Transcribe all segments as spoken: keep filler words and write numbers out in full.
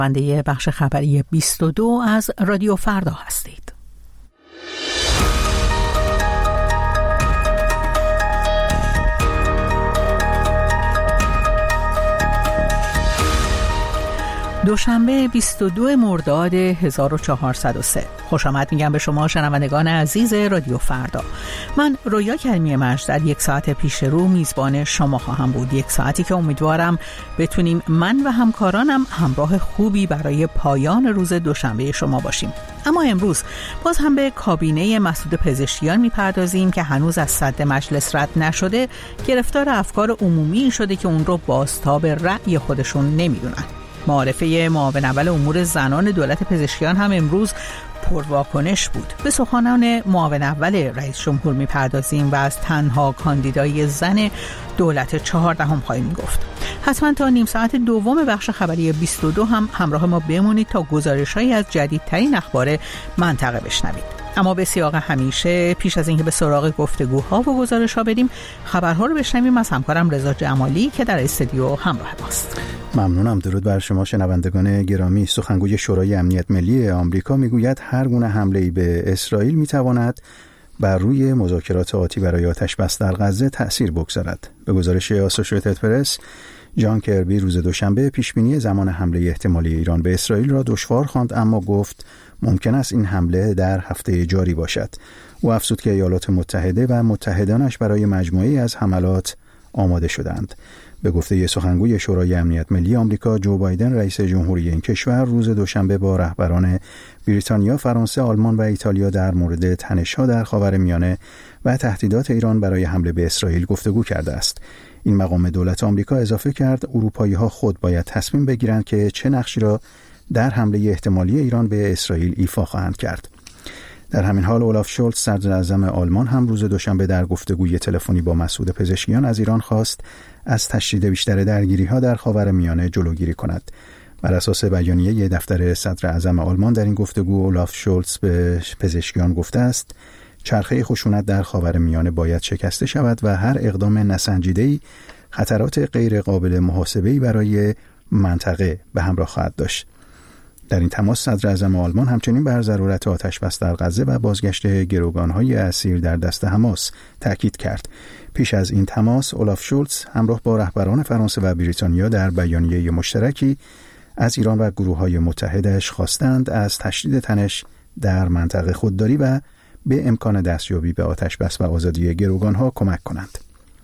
بنده بخش خبری بیست و دو از رادیو فردا هستید. دوشنبه بیست و دو مرداد هزار و چهارصد و سه. خوش آمد میگم به شما شنوندگان عزیز رادیو فردا. من رویا کریمی مجد در یک ساعت پیش رو میزبان شما خواهم بود. یک ساعتی که امیدوارم بتونیم من و همکارانم همراه خوبی برای پایان روز دوشنبه شما باشیم. اما امروز باز هم به کابینه مسعود پزشکیان میپردازیم که هنوز از صدر مجلس رد نشده، گرفتار افکار عمومی شده که اون رو بازتاب رأی خودشون نمیدونن. معارفه معاون اول امور زنان دولت پزشکیان هم امروز پرواکنش بود. به سخنان معاون اول رئیس جمهور میپردازیم و از تنها کاندیدای زن دولت چهاردهم خواهیم گفت. حتما تا نیم ساعت دوم بخش خبری بیست و دو هم همراه ما بمونید تا گزارش‌هایی از جدیدترین اخبار منطقه بشنوید. اما به سیاق همیشه پیش از اینکه به سراغ گفتگوها و گزارش‌ها بریم، خبرها رو بشنویم از همکارم رضا جمالی که در استودیو همراه ماست. ممنونم. درود بر شما شنوندگان گرامی. سخنگوی شورای امنیت ملی آمریکا میگوید هر گونه حمله‌ای به اسرائیل میتواند بر روی مذاکرات آتی برای آتش‌بس در غزه تأثیر بگذارد. به گزارش آسوشییتد پرس، جان کربی روز دوشنبه پیشبینی زمان حمله احتمالی ایران به اسرائیل را دشوار خواند، اما گفت ممکن است این حمله در هفته جاری باشد. او افزود که ایالات متحده و متحدانش برای مجموعه‌ای از حملات آماده شدند. به گفته سخنگوی شورای امنیت ملی آمریکا، جو بایدن رئیس جمهوری این کشور روز دوشنبه با رهبران بریتانیا، فرانسه، آلمان و ایتالیا در مورد تنش‌ها در خاورمیانه و تهدیدات ایران برای حمله به اسرائیل گفتگو کرده است. این مقام دولت آمریکا اضافه کرد اروپایی‌ها خود باید تصمیم بگیرند که چه نقشی را در حمله احتمالی ایران به اسرائیل ایفا خواهند کرد. در همین حال اولاف شولتز صدر اعظم آلمان هم روز دوشنبه در گفتگوی تلفنی با مسعود پزشکیان از ایران خواست از تشدید بیشتر درگیری‌ها در خاورمیانه جلوگیری کند. بر اساس بیانیه دفتر صدر اعظم آلمان در این گفتگو، اولاف شولتز به پزشکیان گفته است چرخه خشونت در خاورمیانه باید شکسته شود و هر اقدام نسنجیده‌ای خطرات غیر قابل محاسبه‌ای برای منطقه به همراه خواهد داشت. در این تماس صدر اعظم آلمان همچنین بر ضرورت آتش‌بس در غزه و بازگشت گروگان‌های اسیر در دست حماس تاکید کرد. پیش از این تماس، اولاف شولتز همراه با رهبران فرانسه و بریتانیا در بیانیه مشترکی از ایران و گروه‌های متحدش خواستند از تشدید تنش در منطقه خودداری و به امکان دستیابی به آتش‌بس و آزادی گروگان‌ها کمک کنند.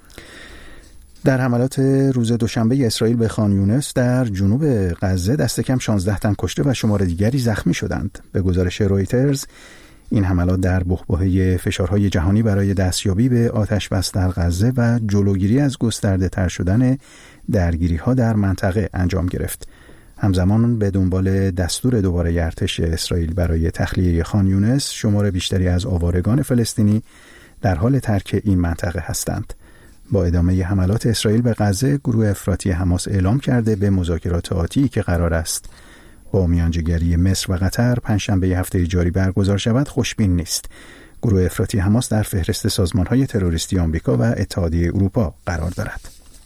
در حملات روز دوشنبه اسرائیل به خان یونس در جنوب غزه دست کم شانزده تن کشته و شمار دیگری زخمی شدند. به گزارش رویترز، این حملات در بحبوحه فشارهای جهانی برای دستیابی به آتش‌بس در غزه و جلوگیری از گسترده تر شدن درگیری‌ها در منطقه انجام گرفت. همزمان به دنبال دستور دوباره ارتش اسرائیل برای تخلیه خان یونس، شمار بیشتری از آوارگان فلسطینی در حال ترک این منطقه هستند. با ادامه حملات اسرائیل به غزه، گروه افراطی حماس اعلام کرده به مذاکرات آتی که قرار است با میانجیگری مصر و قطر پنجشنبه هفته جاری برگزار شود خوشبین نیست. گروه افراطی حماس در فهرست سازمان‌های تروریستی آمریکا و اتحادیه اروپا قرار دارد.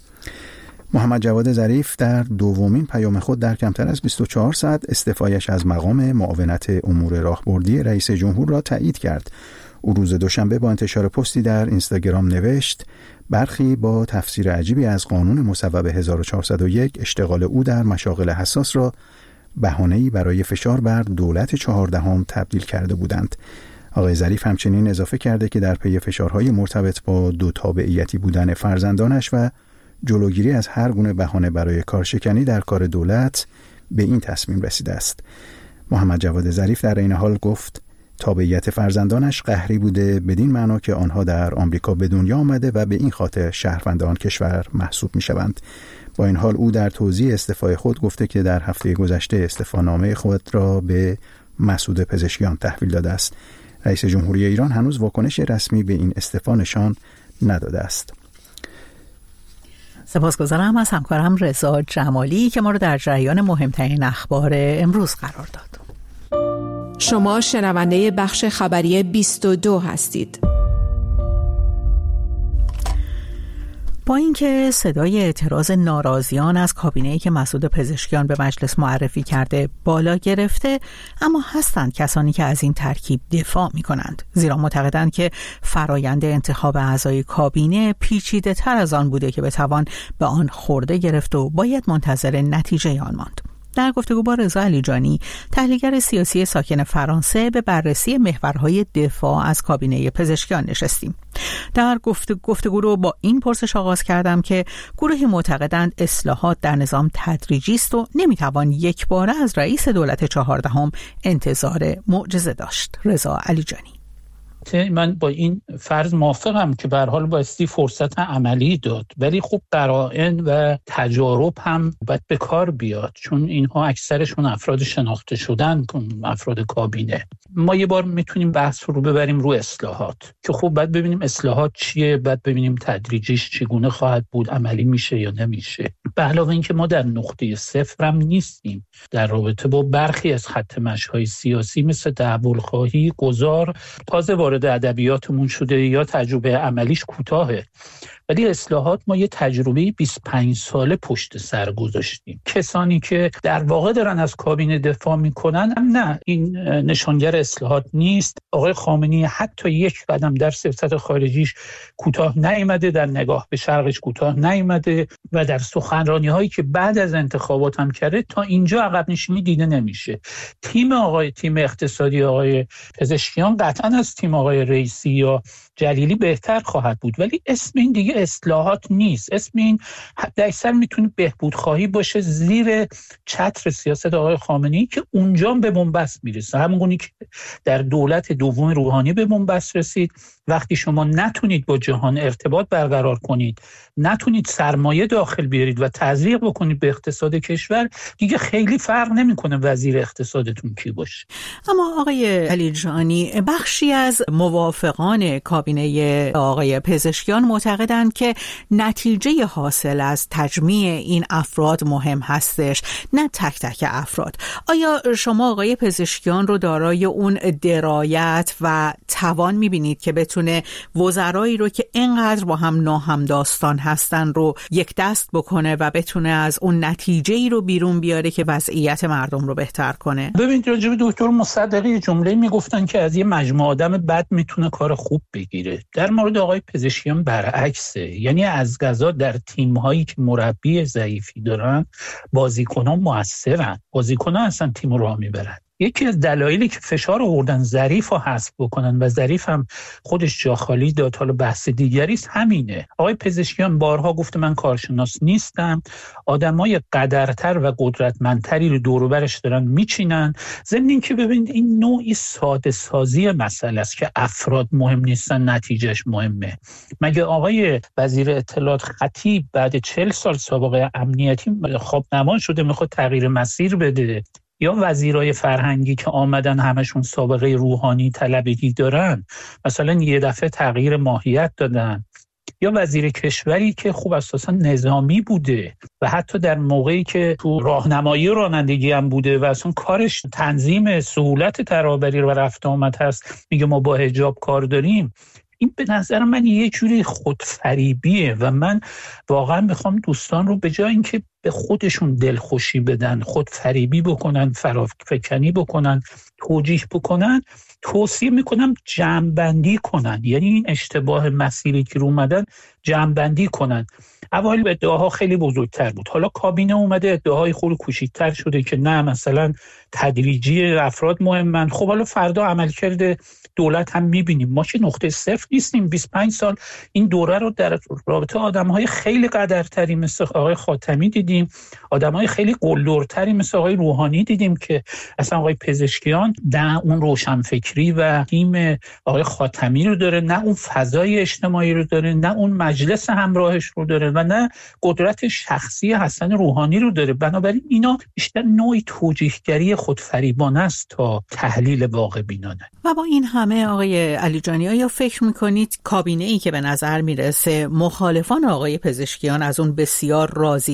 محمد جواد ظریف در دومین پیام خود در کمتر از بیست و چهار ساعت استعفایش از مقام معاونت امور راهبردی رئیس جمهور را تایید کرد. او روز دوشنبه با انتشار پستی در اینستاگرام نوشت برخی با تفسیر عجیبی از قانون مصوب هزار و چهارصد و یک اشتغال او در مشاغل حساس را بهانه‌ای برای فشار بر دولت چهاردهم تبدیل کرده بودند. آقای ظریف همچنین اضافه کرده که در پی فشارهای مرتبط با دو تابعیتی بودن فرزندانش و جلوگیری از هر گونه بهانه برای کارشکنی در کار دولت به این تصمیم رسیده است. محمد جواد ظریف در این حال گفت تابعیت فرزندانش قهری بوده، بدین معنا که آنها در آمریکا به دنیا آمده و به این خاطر شهروند آن کشور محسوب می شوند. با این حال او در توضیح استعفای خود گفته که در هفته گذشته استعفانامه خود را به مسعود پزشکیان تحویل داده است. رئیس جمهوری ایران هنوز واکنش رسمی به این استعفا نشان نداده است. سپاسگزارم از همکارم رضا جمالی که ما رو در جریان مهمترین اخبار امروز قرار داد. شما شنونده بخش خبری بیست و دو هستید. با اینکه صدای اعتراض ناراضیان از کابینه‌ای که مسعود پزشکیان به مجلس معرفی کرده بالا گرفته، اما هستند کسانی که از این ترکیب دفاع می‌کنند، زیرا معتقدند که فرایند انتخاب اعضای کابینه پیچیده‌تر از آن بوده که بتوان به آن خورده گرفت و باید منتظر نتیجه آن ماند. در گفتگو با رضا علیجانی، تحلیلگر سیاسی ساکن فرانسه، به بررسی محورهای دفاع از کابینه پزشکیان نشستیم. در گفت گفتگو رو با این پرسش آغاز کردم که گروهی معتقدند اصلاحات در نظام تدریجی است و نمیتوان یک باره از رئیس دولت چهاردهم انتظار معجزه داشت. رضا علیجانی: من با این فرض موافقم که به هر حال بایستی فرصت عملی داد، ولی خب قرائن و تجارب هم باید به کار بیاد، چون اینها اکثرشون افراد شناخته شدن، افراد کابینه. ما یه بار میتونیم بحث رو ببریم رو اصلاحات که خب باید ببینیم اصلاحات چیه، باید ببینیم تدریجیش چگونه خواهد بود، عملی میشه یا نمیشه. به علاوه این که ما در نقطه صفر هم نیستیم در رابطه با برخی از خط مشی‌های سیاسی مثل تحول‌خواهی، گذار، تازه وارد ادبیاتمون شده یا تجربه عملیش کوتاهه، ولی اصلاحات ما یه تجربه بیست و پنج ساله پشت سر گذاشتیم. کسانی که در واقع دارن از کابینه دفاع میکنن هم نه، این نشانگر اصلاحات نیست. آقای خامنه‌ای حتی یک قدم در سیاست خارجیش کوتاه نیامده، در نگاه به شرقش کوتاه نیامده و در سخنرانی هایی که بعد از انتخابات هم کرده تا اینجا عقب نشینی دیده نمیشه. تیم آقای تیم اقتصادی آقای پزشکیان قطعا از تیم آقای رئیسی یا جلیلی بهتر خواهد بود، ولی اسم این دیگه اصلاحات نیست. اسم این حد اکثر میتونه بهبود خواهی باشه زیر چتر سیاست آقای خامنه‌ای که اونجا به بنبست میرسه، همونگونه که در دولت دوم روحانی به بنبست رسید. وقتی شما نتونید با جهان ارتباط برقرار کنید، نتونید سرمایه داخل بیارید و تزریق بکنید به اقتصاد کشور، دیگه خیلی فرق نمیکنه وزیر اقتصادتون کی باشه. اما آقای علیجانی، بخشی از موافقان کابینه آقای پزشکیان معتقدند که نتیجه حاصل از تجمیع این افراد مهم هستش، نه تک تک افراد. آیا شما آقای پزشکیان رو دارای اون درایت و توان میبینید که بتونه وزرایی رو که اینقدر با هم ناهمداستان هستن رو یک دست بکنه و بتونه از اون نتیجه‌ای رو بیرون بیاره که وضعیت مردم رو بهتر کنه؟ ببینید، راجع به دکتر مصدقی جمله میگفتن که از یه مجموعه آدم بد میتونه کار خوب بگیره. در مورد آقای پزشکیان برعکسه، یعنی از قضا در تیم‌هایی که مربی ضعیفی دارن بازیکنان موثرن، بازیکنان اصلا تیم رو راه میبرن. یکی از دلایلی که فشار آوردن ظریف رو حذف بکنن و ظریف هم خودش جا خالی داد، حالا بحث دیگری است، همینه. آقای پزشکیان بارها گفته من کارشناس نیستم، آدمای قدرتر و قدرتمندتری رو دور و برش دارن میچینن. ضمن این که ببینید این نوعی ساده سازی مسئله است که افراد مهم نیستن، نتیجهش مهمه. مگه آقای وزیر اطلاعات خطیب بعد چهل سال سابقه امنیتی خواب نما شده میخواد تغییر مسیر بده؟ یا وزیرای فرهنگی که آمدن همشون سابقه روحانی طلبگی دارن، مثلا یه دفعه تغییر ماهیت دادن. یا وزیر کشوری که خوب اساسا نظامی بوده و حتی در موقعی که تو راهنمایی رانندگی هم بوده و اصلا کارش تنظیم سهولت ترابری و رفت آمد هست، میگه ما با حجاب کار داریم. این به نظر من یه جوری خودفریبیه و من واقعا میخوام دوستان رو به جای اینکه به خودشون دلخوشی بدن، خودفریبی بکنن، فرافکنی بکنن، توجیه بکنن، توصیه میکنم جمع‌بندی کنن. یعنی این اشتباه مسیری که رو اومدن جمع‌بندی کنن. اوایل ادعاها خیلی بزرگتر بود، حالا کابینه اومده ادعاهای خیلی کوچیک‌تر شده که نه مثلا تدریجی افراد مهمن. خب حالا فردا عملکرد دولت هم میبینیم. ما که نقطه صفر نیستیم. بیست و پنج سال این دوره رو در رابطه آدم‌های خیلی قدرتری مثل آقای خاتمی دیدیم، آدم‌های خیلی قلدرتری مثل آقای روحانی دیدیم که اصلا آقای پزشکیان نه اون روشنفکری و تیم آقای خاتمی رو داره، نه اون فضای اجتماعی رو داره، نه اون مجلس همراهش رو داره و نه قدرت شخصی حسن روحانی رو داره. بنابراین اینا بیشتر نوعی توجیهگری خودفریبانه است تا تحلیل واقع بینانه. و با این همه آقای علیجانی، آیا فکر میکنید کابینه‌ای که به نظر میرسه مخالفان آقای پزشکیان از اون بسیار راضی‌تر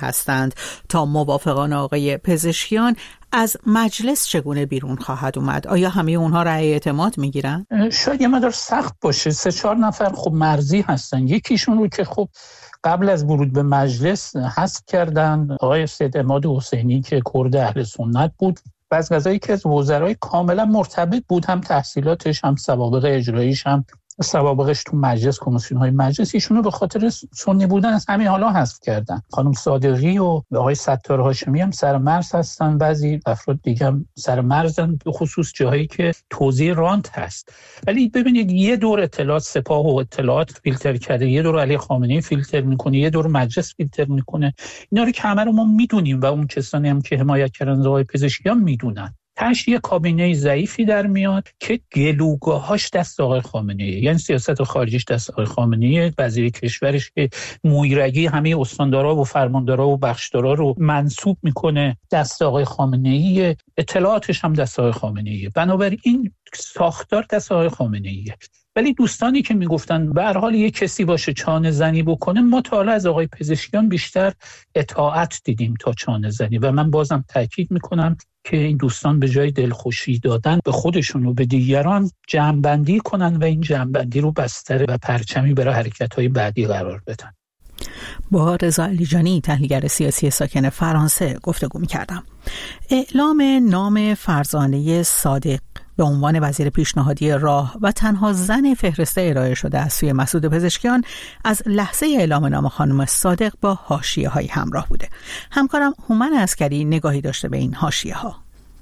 هستند تا موافقان آقای پزشکیان از مجلس چگونه بیرون خواهد اومد؟ آیا همه اونها رأی اعتماد میگیرن؟ شاید یه مقدار سخت باشه. سه چهار نفر خب مرزی هستن. یکیشون رو که خب قبل از ورود به مجلس حذف کردن، آقای سید عماد حسینی که کرد اهل سنت بود و از قضایی که از وزرای کاملا مرتبط بود، هم تحصیلاتش هم سوابق اجراییش هم سوابقش تو مجلس، کمیسیون های مجلس، ایشونو به خاطر سنی بودن از همین حالا حذف کردن. خانم صادقی و آقای ستار هاشمی هم سر مرز هستن، بعضی افراد دیگه هم سر مرزن، به خصوص جاهایی که توزیع رانت هست. ولی ببینید یه دور اطلاعات سپاه و اطلاعات فیلتر کرده، یه دور علی خامنه‌ای فیلتر میکنه، یه دور مجلس فیلتر میکنه. اینا رو که همه رو ما میدونیم و اون کسانی هم که حمایت کردن آقای پزشکیان میدونن. تاش یه کابینه ضعیفی در میاد که گلوگاهاش دست آقای خامنه‌ای، یعنی سیاست خارجیش دست آقای خامنه‌ای، وزیر کشورش که مویرگی همه استاندارا و فرماندارا و بخشدارا رو منسوب میکنه دست آقای خامنه‌ای، اطلاعاتش هم دست آقای خامنه‌ای. بنابراین ساختار دست آقای خامنه‌ایه. ولی دوستانی که میگفتن به هر حال یک کسی باشه چانه زنی بکنه، ما تا حالا از آقای پزشکیان بیشتر اطاعت دیدیم تا چانه زنی و من بازم تاکید میکنم که این دوستان به جای دلخوشی دادن به خودشون و به دیگران جمع‌بندی کنن و این جمع‌بندی رو بستر و پرچمی برای حرکت‌های بعدی قرار بدن. با رضا علیجانی، تحلیلگر سیاسی ساکن فرانسه، گفتگو می‌کردم. اعلام نام فرزانه صادق به عنوان وزیر پیشنهادی راه و تنها زن فهرسته ارائه شده از سوی مسعود پزشکیان از لحظه اعلام نام خانم صادق با حاشیه‌های همراه بوده. همکارم هومن عسکری نگاهی داشته به این حاشیه‌ها.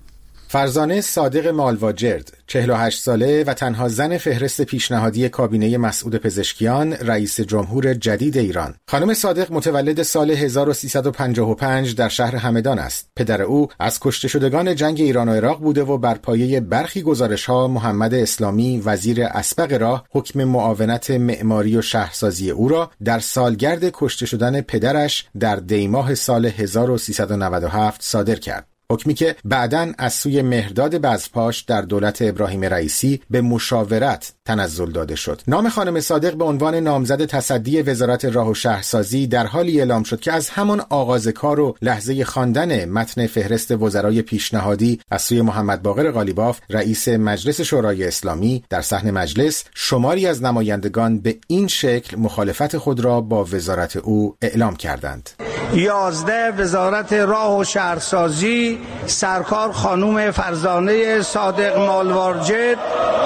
فرزانه صادق مالواجرد، چهل و هشت ساله و تنها زن فهرست پیشنهادی کابینه مسعود پزشکیان، رئیس جمهور جدید ایران. خانم صادق متولد سال هزار و سیصد و پنجاه و پنج در شهر همدان است. پدر او از کشته شدگان جنگ ایران و عراق بوده و بر پایه برخی گزارش‌ها محمد اسلامی، وزیر اسبق راه، حکم معاونت معماری و شهرسازی او را در سالگرد کشته شدن پدرش در دیماه سال هزار و سیصد و نود و هفت صادر کرد. حکمی که بعداً از سوی مهرداد بزپاش در دولت ابراهیم رئیسی به مشاورت تنزل داده شد. نام خانم صادق به عنوان نامزد تصدی وزارت راه و شهرسازی در حالی اعلام شد که از همان آغاز کار و لحظه خواندن متن فهرست وزرای پیشنهادی از سوی محمد باقر قالیباف، رئیس مجلس شورای اسلامی، در صحن مجلس شماری از نمایندگان به این شکل مخالفت خود را با وزارت او اعلام کردند. یازده وزارت راه و شهرسازی، سرکار خانم فرزانه صادق مالواجرد.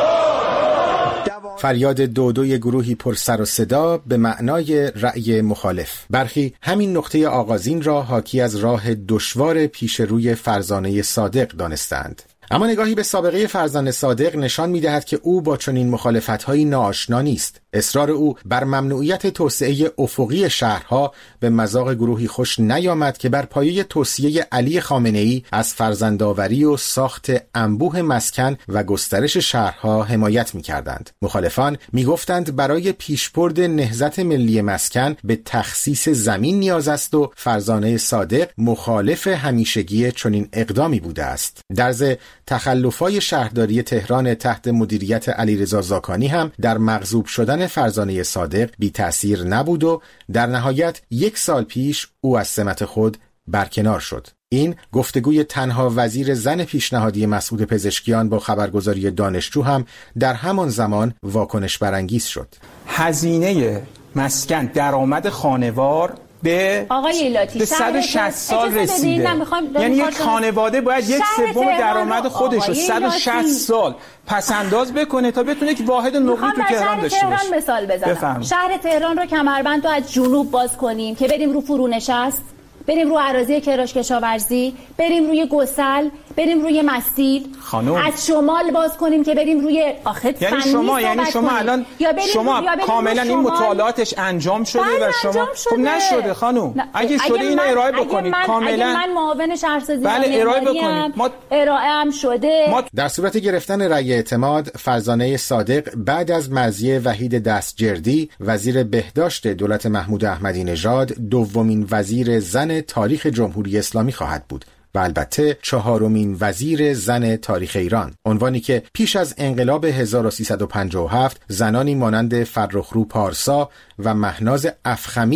فریاد دودوی گروهی پر سر و صدا به معنای رأی مخالف. برخی همین نقطه آغازین را حاکی از راه دشوار پیش روی فرزانه صادق دانستند. اما نگاهی به سابقه فرزانه صادق نشان می‌دهد که او با چنین مخالفت‌هایی ناآشنا نیست. اصرار او بر ممنوعیت توسعه افقی شهرها به مذاق گروهی خوش نیامد که بر پایه توصیه علی خامنه‌ای از فرزندآوری و ساخت انبوه مسکن و گسترش شهرها حمایت می‌کردند. مخالفان می‌گفتند برای پیشبرد نهضت ملی مسکن به تخصیص زمین نیاز است و فرزانه صادق مخالف همیشگی چنین اقدامی بوده است. در ضمن تخلف‌های شهرداری تهران تحت مدیریت علیرضا زاکانی هم در مغصوب شدن فرزانه صادق بی تأثیر نبود و در نهایت یک سال پیش او از سمت خود برکنار شد. این گفتگوی تنها وزیر زن پیشنهادی مسعود پزشکیان با خبرگزاری دانشجو هم در همان زمان واکنش برانگیز شد. هزینه مسکن درآمد خانوار به آقای ایلاتی به صد و شصت سال رسیده. یعنی یک خانواده باید یک سوم درآمد خودش رو صد و شصت سال پس انداز بکنه تا بتونه که واحد نقدی تو تهران داشته باشه. تهران مثال بزنم. بفهم. شهر تهران رو کمربند رو از جنوب باز کنیم که بریم رو فرونشست، بریم رو اراضی کراش کشاورزی، بریم روی گسل، بریم روی مسیل، خانم. از شمال باز کنیم که بریم روی آخه یعنی شما یعنی شما الان شما کاملا این مطالعاتش انجام شده و شما خب نشده خانم. اگه شده اینو ارائه بکنید کاملا. اگه من معاون شهرسازی بله ارائه بکنید. ما ارائه هم شده. ما در صورت گرفتن رأی اعتماد فرزانه صادق بعد از مرضیه وحید دستجردی وزیر بهداشت دولت محمود احمدی نژاد دومین وزیر زن تاریخ جمهوری اسلامی خواهد بود و البته چهارمین وزیر زن تاریخ ایران، عنوانی که پیش از انقلاب هزار و سیصد و پنجاه و هفت زنانی مانند فرخرو پارسا و مهناز افخمی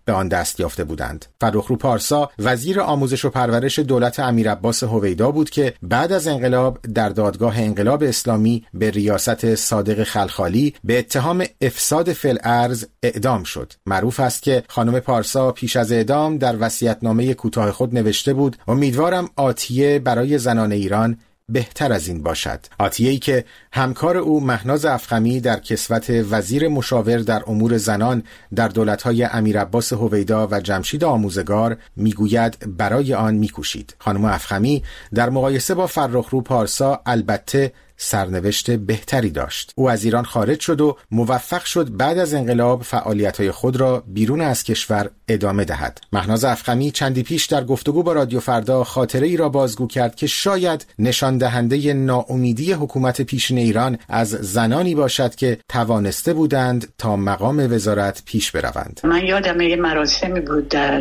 به آن دست یافته بودند. فرخرو پارسا وزیر آموزش و پرورش دولت امیرعباس هویدا بود که بعد از انقلاب در دادگاه انقلاب اسلامی به ریاست صادق خلخالی به اتهام افساد فی الارض اعدام شد. معروف است که خانم پارسا پیش از اعدام در وصیت‌نامه کوتاه خود نوشته بود: امیدوارم آتیه برای زنان ایران بهتر از این باشد. آتیه‌ای که همکار او مهناز افخمی در کسوت وزیر مشاور در امور زنان در دولت‌های امیرعباس هویدا و جمشید آموزگار میگوید برای آن میکوشید. خانم افخمی در مقایسه با فرخرو پارسا البته سرنوشت بهتری داشت. او از ایران خارج شد و موفق شد بعد از انقلاب فعالیت‌های خود را بیرون از کشور ادامه دهد. مهناز افخمی چندی پیش در گفتگو با رادیو فردا خاطره ای را بازگو کرد که شاید نشان دهنده ناامیدی حکومت پیشین ایران از زنانی باشد که توانسته بودند تا مقام وزارت پیش بروند. من یادم یه مراسمی بود در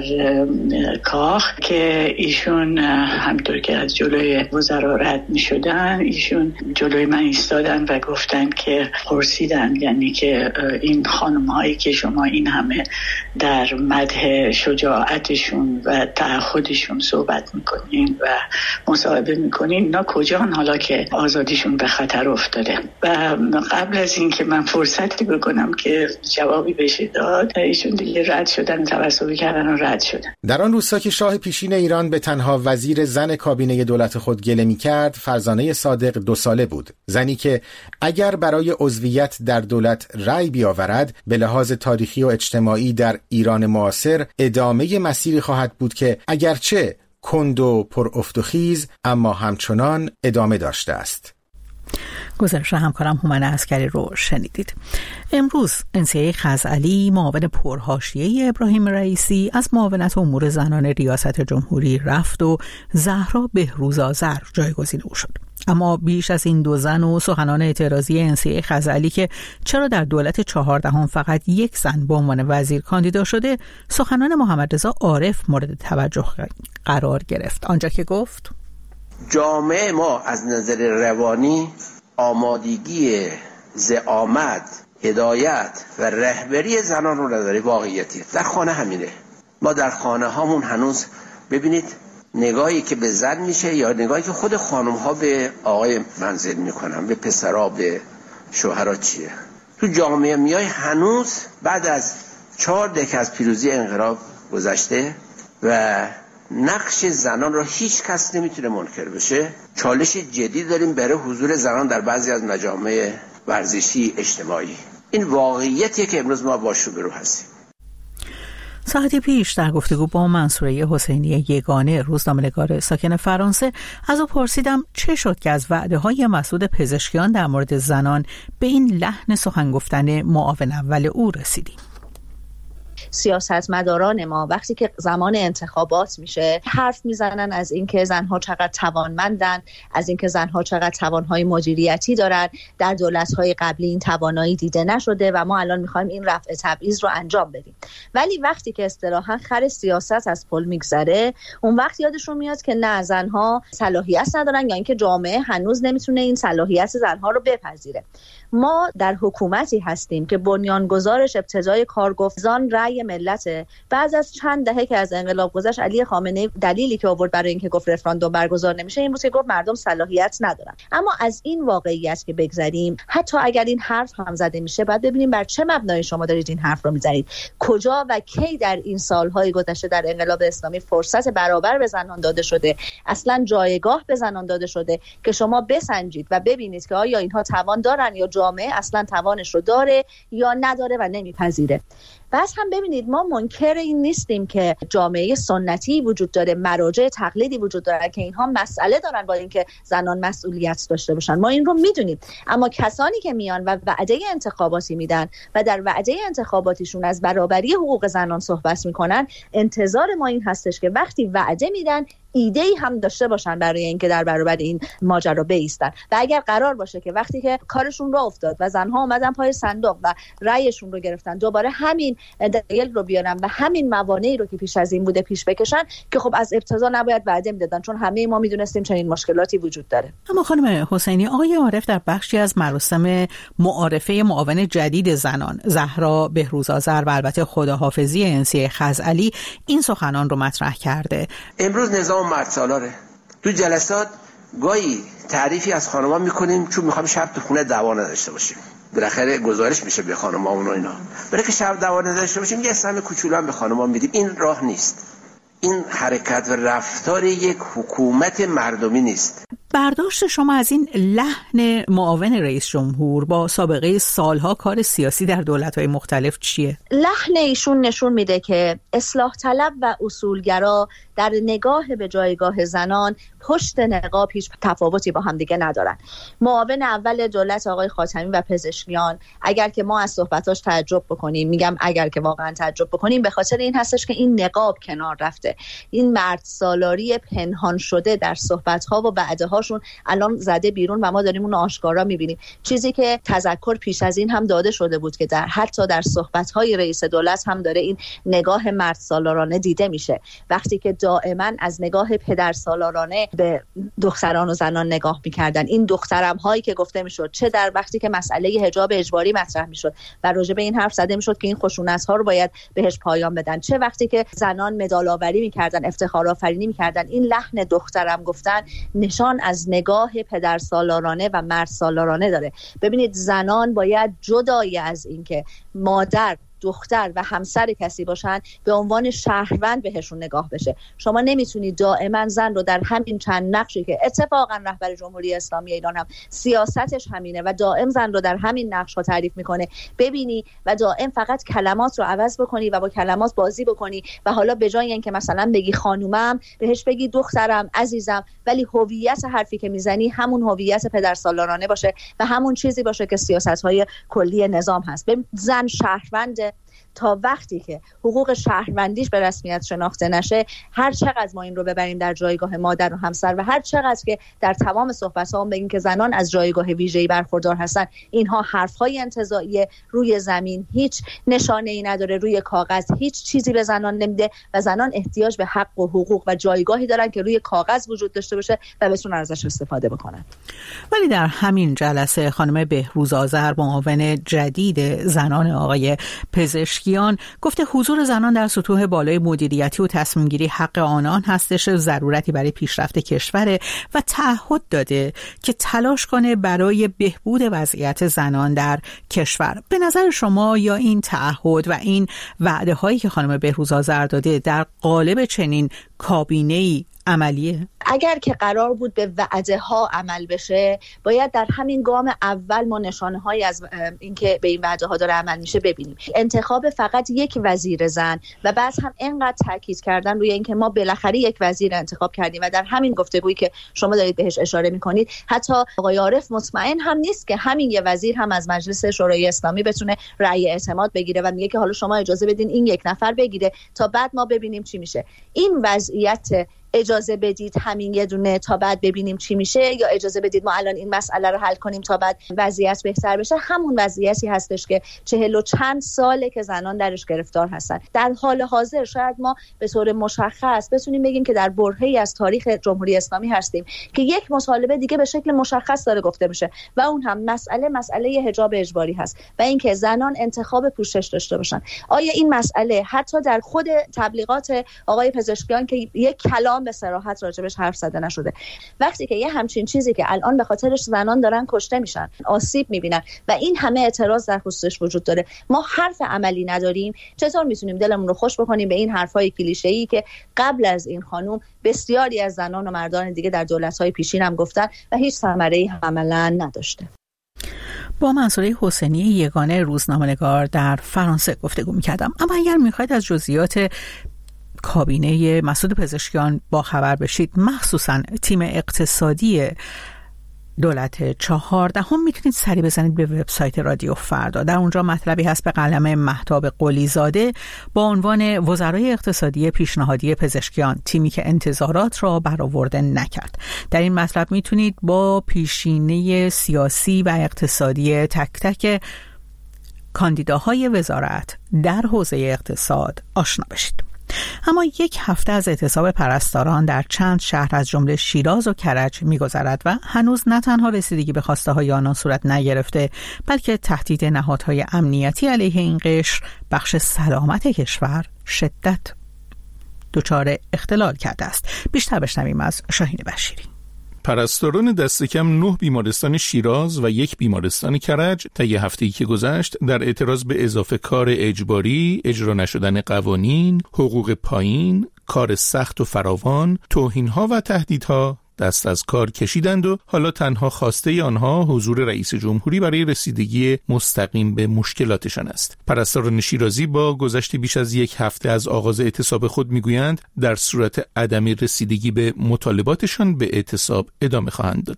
کاخ که ایشون همطور که از جلوی وزرا رد می‌شدن، ایشون جلوی من ایستادن و گفتن که پرسیدن، یعنی که این خانم هایی که شما این همه در مدح شجاعتشون و تعهدشون صحبت میکنین و مصاحبه میکنین، اینا کجان حالا که آزادیشون به خطر افتاده؟ و قبل از این که من فرصتی بکنم که جوابی بشه داد، ایشون دیگه رد شدن، توسلی کردن و رد شدن. در آن روزها که شاه پیشین ایران به تنها وزیر زن کابینه دولت خود گله میکرد، فرزانه صادق دو ساله بود. زنی که اگر برای عضویت در دولت رأی بیاورد، به لحاظ تاریخی و اجتماعی در ایران معاصر ادامه مسیری خواهد بود که اگرچه کند و پر افت و خیز اما همچنان ادامه داشته است. گزارش همکارم هومن عسکری رو شنیدید. امروز انسیه خزعلی، معاون پرحاشیه ابراهیم رئیسی، از معاونت امور زنان ریاست جمهوری رفت و زهرا بهروز آذر جایگزین او شد. اما بیش از این دو زن و سخنان اعتراضی انسیه خزعلی که چرا در دولت چهاردهم فقط یک زن به عنوان وزیر کاندیدا شده، سخنان محمد رضا عارف مورد توجه قرار گرفت. آنجا که گفت جامعه ما از نظر روانی آمادگی زعامت، هدایت و رهبری زنان رو نداره. واقعیتی در خانه همینه. ما در خانه هامون هنوز ببینید نگاهی که به زن میشه یا نگاهی که خود خانم ها به آقای منزل میکنن، به پسرها، به شوهرها چیه. تو جامعه میای هنوز بعد از چهار دهه از پیروزی انقلاب گذشته و نقش زنان را هیچ کس نمیتونه منکر بشه. چالش جدی داریم برای حضور زنان در بعضی از مجامع ورزشی اجتماعی. این واقعیتیه که امروز ما باش روبرو هستیم. ساعتی پیش در گفتگو با منصوره حسینی یگانه، روزنامه‌نگار ساکن فرانسه، از او پرسیدم چه شد که از وعده‌های مسعود پزشکیان در مورد زنان به این لحن سخن گفتن معاون اول او رسیدیم. سیاستمداران ما وقتی که زمان انتخابات میشه حرف میزنن از اینکه زنها چقدر توانمندن، از اینکه زنها چقدر توانهای مدیریتی دارن. در دولت‌های قبلی این توانایی دیده نشده و ما الان میخوایم این رفع تبعیض رو انجام بدیم. ولی وقتی که اصطلاحاً خر سیاست از پل میگذره، اون وقت یادشون میاد که نه، زنها صلاحیت ندارن یا اینکه جامعه هنوز نمیتونه این صلاحیت زنها رو بپذیره. ما در حکومتی هستیم که بنیانگذارش ابتدای کار گفت زن رأی ملته. بعد از چند دهه که از انقلاب گذشت، علی خامنه‌ای دلیلی که آورد برای اینکه گفت رفراندوم برگزار نمیشه این بود که گفت مردم صلاحیت ندارن. اما از این واقعیت که بگذریم، حتی اگر این حرف هم زده میشه، بعد ببینیم بر چه مبنای شما دارید این حرف رو میزنید. کجا و کی در این سالهای گذشته در انقلاب اسلامی فرصت برابر به زنان داده شده، اصلا جایگاه به زنان داده شده که شما بسنجید و ببینید که آیا اینها توان دارن یا جامعه اصلا توانش رو داره یا نداره و نمیپذیره. بس هم ببینید ما منکر این نیستیم که جامعه سنتی وجود داره، مراجع تقلیدی وجود داره که اینها مسئله دارن با اینکه زنان مسئولیت داشته باشن، ما این رو میدونیم. اما کسانی که میان و وعده انتخاباتی میدن و در وعده انتخاباتیشون از برابری حقوق زنان صحبت میکنن، انتظار ما این هستش که وقتی وعده میدن ایده‌ای هم داشته باشن برای اینکه در برابر این ماجرا بایستن. و اگر قرار باشه که وقتی که کارشون راه افتاد و زنها اومدن پای صندوق و رأیشون رو گرفتن دوباره همین دلیل رو بیارن و همین موانعی رو که پیش از این بوده پیش بکشن، که خب از ابتدا نباید وعده میدادن، چون همه ما میدونستیم چنین مشکلاتی وجود داره. اما خانم حسینی، آقای عارف در بخشی از مراسم معارفه معاون جدید زنان زهرا بهروزآذر و البته خداحافظی انسی خزعلی این سخنان رو مطرح کرده. امروز نظام مرد سالاره. تو جلسات گاهی تعریفی از خانم‌ها میکنیم چون میخوام شب تو خونه دعوا نداشته باشیم. بالاخره گزارش میشه به خانم‌ها اون و اینا. برای که شب دعوا نداشته باشیم یه سهم کوچولو هم به خانم‌ها میدیم. این راه نیست. این حرکت و رفتار یک حکومت مردمی نیست. برداشت شما از این لحن معاون رئیس جمهور با سابقه سالها کار سیاسی در دولت‌های مختلف چیه؟ لحن ایشون نشون میده که اصلاح طلب و اصولگرا در نگاه به جایگاه زنان پشت نقاب هیچ تفاوتی با هم دیگه ندارن. معاون اول دولت آقای خاتمی و پزشکیان، اگر که ما از صحبتاش تعجب بکنیم، میگم اگر که واقعا تعجب بکنیم، به خاطر این هستش که این نقاب کنار رفته. این مرد سالاری پنهان شده در صحبت‌ها و بعدهاشون الان زده بیرون و ما داریم اون آشکارا می‌بینیم. چیزی که تذکر پیش از این هم داده شده بود که در حتی در صحبت‌های رئیس دولت هم داره این نگاه مرد سالارانه دیده میشه. وقتی که دائما از نگاه پدر سالارانه به دختران و زنان نگاه می‌کردن، این دخترم هایی که گفته میشد، چه در وقتی که مسئله حجاب اجباری مطرح میشد و راجع به این حرف زده میشد که این خشونت‌ها رو باید بهش پایان بدن، چه وقتی که زنان مدال آوری می‌کردن، افتخار آفرینی می‌کردن، این لحن دخترم گفتن نشان از نگاه پدر سالارانه و مرد سالارانه داره. ببینید زنان باید جدای از اینکه مادر، دختر و همسر کسی باشن به عنوان شهروند بهشون نگاه بشه. شما نمیتونید دائما زن رو در همین چند نقشی که اتفاقا رهبر جمهوری اسلامی ایران هم سیاستش همینه و دائم زن رو در همین نقش ها تعریف میکنه ببینی و دائم فقط کلمات رو عوض بکنی و با کلمات بازی بکنی و حالا به جای اینکه مثلا بگی خانومم بهش بگی دخترم، عزیزم، ولی هویت حرفی که میزنی همون هویت پدرسالارانه باشه و همون چیزی باشه که سیاست‌های کلی نظام هست. زن شهروند تا وقتی که حقوق شهروندیش به رسمیت شناخته نشه، هر چقدر ما این رو ببریم در جایگاه مادر و همسر و هر چقدر که در تمام صحبت‌ها هم بگیم که زنان از جایگاه ویژه‌ای برخوردار هستن، اینها حرف‌های انتزاعی، روی زمین هیچ نشانه‌ای نداره، روی کاغذ هیچ چیزی به زنان نمیده و زنان احتیاج به حق و حقوق و جایگاهی دارن که روی کاغذ وجود داشته باشه و بتونن ازش استفاده بکنن. ولی در همین جلسه خانم بهروزآذر، معاون جدید زنان آقای پزشکی، گفته حضور زنان در سطوح بالای مدیریتی و تصمیم گیری حق آنان هستش، ضرورتی برای پیشرفت کشوره و تعهد داده که تلاش کنه برای بهبود وضعیت زنان در کشور. به نظر شما یا این تعهد و این وعده هایی که خانم بهروزآذر داده در قالب چنین کابینه‌ای عملیه؟ اگر که قرار بود به وعده ها عمل بشه، باید در همین گام اول ما نشانه هایی از اینکه به این وعده ها داره عمل میشه ببینیم. انتخاب فقط یک وزیر زن و بعد هم اینقدر تاکید کردن روی اینکه ما بالاخره یک وزیر انتخاب کردیم و در همین گفتگویی که شما دارید بهش اشاره میکنید حتی آقای عارف مطمئن هم نیست که همین یه وزیر هم از مجلس شورای اسلامی بتونه رأی اعتماد بگیره و میگه که حالا شما اجازه بدین این یک نفر بگیره تا بعد ما ببینیم چی میشه. این وضعیت اجازه بدید همین یه دونه تا بعد ببینیم چی میشه یا اجازه بدید ما الان این مسئله رو حل کنیم تا بعد وضعیت بهتر بشه، همون وضعیتی هستش که چهل و چند ساله که زنان درش گرفتار هستن. در حال حاضر شاید ما به طور مشخص بتونیم بگیم که در برهه‌ای از تاریخ جمهوری اسلامی هستیم که یک مطالبه دیگه به شکل مشخص داره گفته میشه و اون هم مسئله مسئله حجاب اجباری هست و اینکه زنان انتخاب پوشش داشته باشن. آیا این مسئله حتی در خود تبلیغات آقای پزشکیان که یک کلام به صراحت راجبش حرف زده نشده، وقتی که یه همچین چیزی که الان به خاطرش زنان دارن کشته میشن، آسیب میبینن و این همه اعتراض در خصوصش وجود داره، ما حرف عملی نداریم، چطور میتونیم دلمون رو خوش بکنیم به این حرفای کلیشه‌ای که قبل از این خانم بسیاری از زنان و مردان دیگه در دولت‌های پیشین هم گفتن و هیچ ثمره‌ای عملاً نداشته؟ با منصوره حسینی یگانه روزنامه‌نگار در فرانسه گفتگو می‌کردم. اما اگر می‌خواید از جزئیات کابینه مسعود پزشکیان با خبر بشید، مخصوصا تیم اقتصادی دولت چهاردهم میتونید سری بزنید به وبسایت رادیو فردا. در اونجا مطلبی هست به قلم مهتاب قلی زاده با عنوان وزرای اقتصادی پیشنهادی پزشکیان، تیمی که انتظارات را برآورده نکرد. در این مطلب میتونید با پیشینه سیاسی و اقتصادی تک تک کاندیداهای وزارت در حوزه اقتصاد آشنا بشید. اما یک هفته از اعتصاب پرستاران در چند شهر از جمله شیراز و کرج می‌گذرد و هنوز نه تنها رسیدگی به خواسته های آنان صورت نگرفته، بلکه تهدید نهادهای امنیتی علیه این قشر بخش سلامت کشور شدت دچار اختلال کرده است. بیشتر بشنویم از شاهین بشیری. پرستاران دست کم نه بیمارستان شیراز و یک بیمارستان کرج طی هفته‌ای که گذشت در اعتراض به اضافه کار اجباری، اجرا نشدن قوانین، حقوق پایین، کار سخت و فراوان، توهین‌ها و تهدیدها دست از کار کشیدند و حالا تنها خواسته آنها حضور رئیس جمهوری برای رسیدگی مستقیم به مشکلاتشان است. پرستاران شیرازی با گذشت بیش از یک هفته از آغاز اعتصاب خود میگویند در صورت عدم رسیدگی به مطالباتشان به اعتصاب ادامه خواهند داد.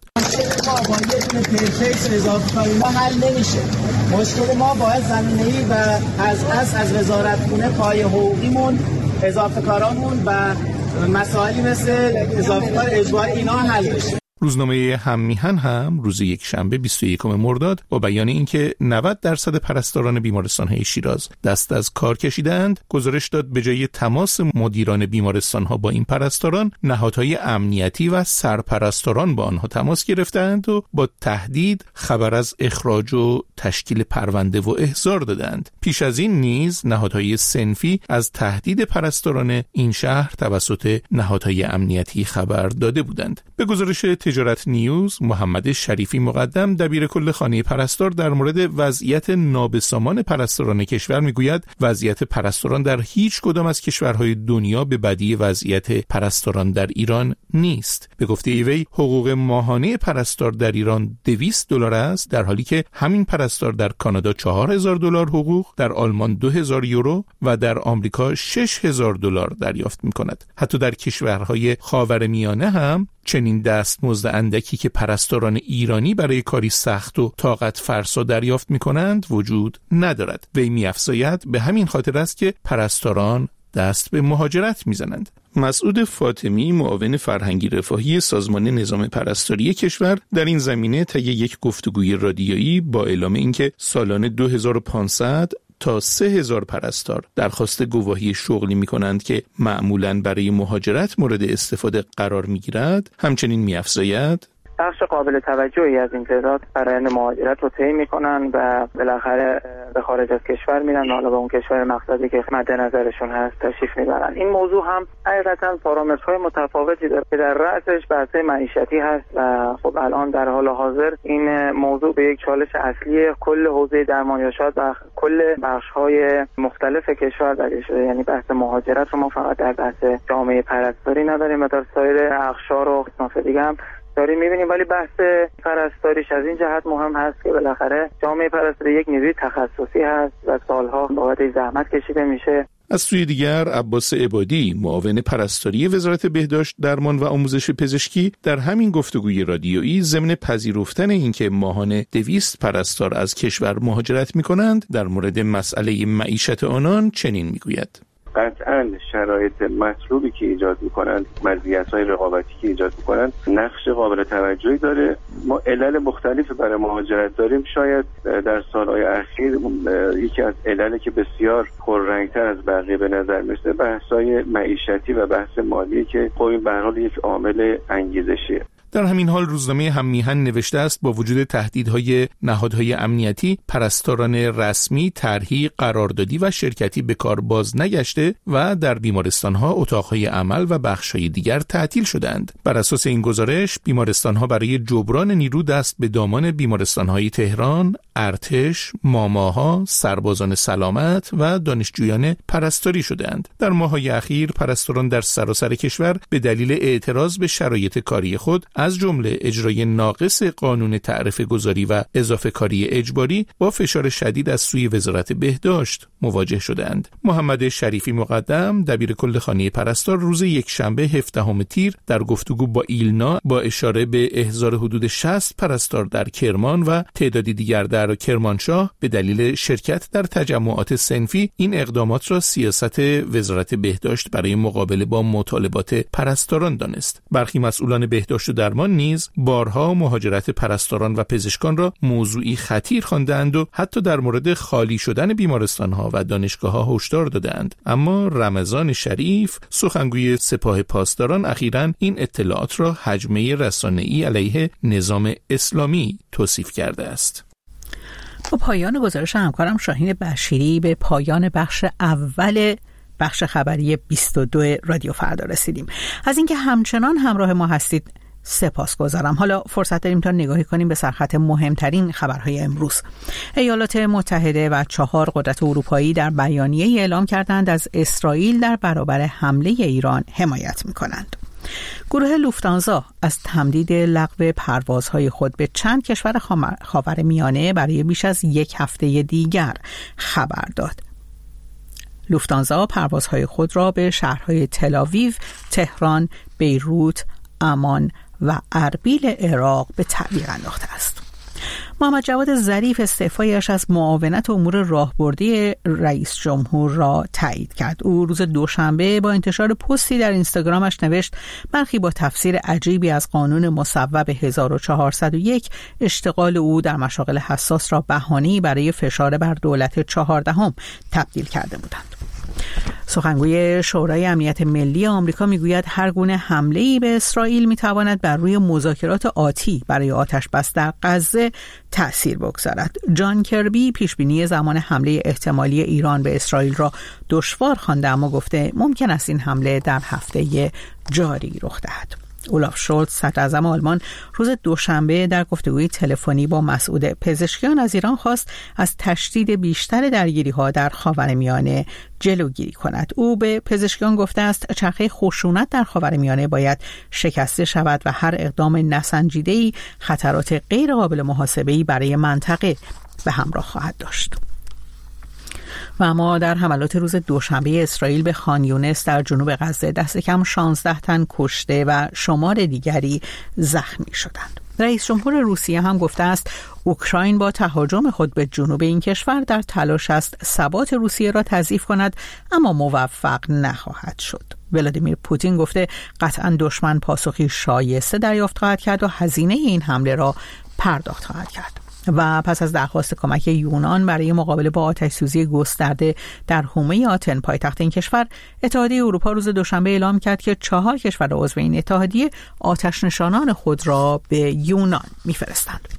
مشکل ما باید زمینه‌ای و از از از وزارتخونه پای حقوقیمون، اضافه کارامون و مسائلی مثل اضافه کار اجباری اینا حل بشه. روزنامه هم میهن هم روز یک شنبه بیست و یکم مرداد با بیان اینکه نود درصد پرستاران بیمارستان‌های شیراز دست از کار کشیدند، گزارش داد به جای تماس مدیران بیمارستان‌ها با این پرستاران، نهادهای امنیتی و سرپرستاران با آنها تماس گرفتند و با تهدید خبر از اخراج و تشکیل پرونده و احضار دادند. پیش از این نیز نهادهای صنفی از تهدید پرستاران این شهر توسط نهادهای امنیتی خبر داده بودند. به گزارش تجارت نیوز، محمد شریفی مقدم دبیر کل خانه پرستار در مورد وضعیت نابسامان پرستاران کشور میگوید وضعیت پرستاران در هیچ کدام از کشورهای دنیا به بدی وضعیت پرستاران در ایران نیست. به گفته وی حقوق ماهانه پرستار در ایران دویست دلار است، در حالی که همین پرستار در کانادا چهار هزار دلار حقوق، در آلمان دو هزار یورو و در آمریکا شش هزار دلار دریافت می‌کند. حتی در کشورهای خاورمیانه هم چنین دستمزد اندکی که پرستاران ایرانی برای کاری سخت و طاقت فرسا دریافت می‌کنند وجود ندارد. وی می‌افزاید به همین خاطر است که پرستاران دست به مهاجرت می‌زنند. مسعود فاطمی، معاون فرهنگی رفاهی سازمان نظام پرستاری کشور، در این زمینه طی یک گفتگوی رادیویی با اعلام اینکه سالانه دو هزار و پانصد تا سه هزار پرستار درخواست گواهی شغلی می کنند که معمولاً برای مهاجرت مورد استفاده قرار می گیرد، همچنین می افزاید بخش قابل توجهی از این تعداد فرآیند مهاجرت رو طی میکنن و بالاخره به خارج از کشور میرن، حالا به اون کشور مقصدی که مد نظرشون هست تشریف میبرن. این موضوع هم حقیقتا پارامترهای متفاوتی داره که در رأسش بحث معیشتی هست و خب الان در حال حاضر این موضوع به یک چالش اصلی کل حوزه درمانیاشات و کل بخش‌های مختلف کشور تبدیل شده. یعنی بحث مهاجرت رو ما فقط در بحث جامعه پرستاری نداریم و در سایر اقشار و اصناف دیگه هم داریم می‌بینیم، ولی بحث پرستاریش از این جهت مهم هست که بالاخره جامعه پرستاری یک نیروی تخصصی هست و سالها بابت زحمت کشیده میشه. از سوی دیگر عباس عبادی، معاون پرستاری وزارت بهداشت، درمان و آموزش پزشکی، در همین گفتگوی رادیویی ضمن پذیرفتن اینکه ماهانه دویست پرستار از کشور مهاجرت می‌کنند، در مورد مسئله معیشت آنان چنین می‌گوید: قطعاً شرایط مطلوبی که ایجاد میکنند، مزیت‌های رقابتی که ایجاد میکنند، نقش قابل توجهی داره. ما علل مختلفی برای مهاجرت داریم. شاید در سالهای اخیر یکی از عللی که بسیار پررنگتر از بقیه به نظر میرسه بحث‌های معیشتی و بحث مالی که خب به هر حال یک عامل انگیزشیه. در همین حال روزنامه هم میهن نوشته است با وجود تهدیدهای نهادهای امنیتی، پرستاران رسمی طرحی قراردادی و شرکتی به کار باز نگشته و در بیمارستانها اتاقهای عمل و بخشهای دیگر تعطیل شدند. بر اساس این گزارش بیمارستانها برای جبران نیرو دست به دامان بیمارستانهای تهران، ارتش، ماماها، سربازان سلامت و دانشجویان پرستاری شدند. در ماه‌های اخیر پرستاران در سراسر کشور به دلیل اعتراض به شرایط کاری خود از از جمله اجرای ناقص قانون تعرفه گذاری و اضافه کاری اجباری با فشار شدید از سوی وزارت بهداشت مواجه شدند. محمد شریفی مقدم دبیر کل خانه پرستار روز یکشنبه هفدهم تیر در گفتگو با ایلنا با اشاره به احضار حدود شصت پرستار در کرمان و تعدادی دیگر در کرمانشاه به دلیل شرکت در تجمعات صنفی این اقدامات را سیاست وزارت بهداشت برای مقابله با مطالبات پرستاران دانست. برخی مسئولان بهداشت و درمان نیز بارها مهاجرت پرستاران و پزشکان را موضوعی خطیر خواندند و حتی در مورد خالی شدن بیمارستان‌ها و دانشگاه‌ها هشدار دادند. اما رمضان شریف سخنگوی سپاه پاسداران اخیراً این اطلاعات را هجمه رسانه‌ای علیه نظام اسلامی توصیف کرده است. با پایان گزارش همکارم شاهین بشیری به پایان بخش اول بخش خبری بیست و دو رادیو فردا رسیدیم. از اینکه همچنان همراه ما هستید سپاسگزارم. حالا فرصت داریم تا نگاهی کنیم به سرخط مهمترین خبرهای امروز. ایالات متحده و چهار قدرت اروپایی در بیانیه‌ای اعلام کردند از اسرائیل در برابر حمله ایران حمایت می‌کنند. گروه لوفتانزا از تمدید لغو پروازهای خود به چند کشور خاورمیانه برای بیش از یک هفته دیگر خبر داد. لوفتانزا پروازهای خود را به شهرهای تل‌آویو، تهران، بیروت، عمان و اربیل عراق به تعویق انداخته است. محمد جواد ظریف استعفایش از معاونت امور راهبردی رئیس جمهور را تایید کرد. او روز دوشنبه با انتشار پستی در اینستاگرامش نوشت برخی با تفسیر عجیبی از قانون مصوب هزار و چهارصد و یک اشتغال او در مشاغل حساس را بهانه‌ای برای فشار بر دولت چهاردهم تبدیل کرده بودند. سخنگوی شورای امنیت ملی آمریکا میگوید هر گونه حمله‌ای به اسرائیل میتواند بر روی مذاکرات آتی برای آتش بس در غزه تأثیر بگذارد. جان کربی پیشبینی زمان حمله احتمالی ایران به اسرائیل را دشوار خوانده اما گفته ممکن است این حمله در هفته جاری رخ دهد. اولاف شولز صدراعظم آلمان روز دوشنبه در گفتگوی تلفنی با مسئول پزشکیان از ایران خواست از تشدید بیشتر درگیری‌ها در خاورمیانه جلوگیری کند. او به پزشکیان گفته است چرخه خشونت در خاورمیانه باید شکسته شود و هر اقدام نسنجیده‌ای خطرات غیر قابل محاسبه‌ای برای منطقه به همراه خواهد داشت. و اما در حملات روز دوشنبه اسرائیل به خان یونس در جنوب غزه دست کم شانزده تن کشته و شمار دیگری زخمی شدند. رئیس جمهور روسیه هم گفته است اوکراین با تهاجم خود به جنوب این کشور در تلاش است ثبات روسیه را تضعیف کند اما موفق نخواهد شد. ولادیمیر پوتین گفته قطعاً دشمن پاسخی شایسته دریافت خواهد کرد و هزینه این حمله را پرداخت خواهد کرد. و پس از درخواست کمک یونان برای مقابله با آتش‌سوزی گسترده در حومه آتن پایتخت این کشور، اتحادیه اروپا روز دوشنبه اعلام کرد که چهار کشور عضو این اتحادیه آتش نشانان خود را به یونان می‌فرستند.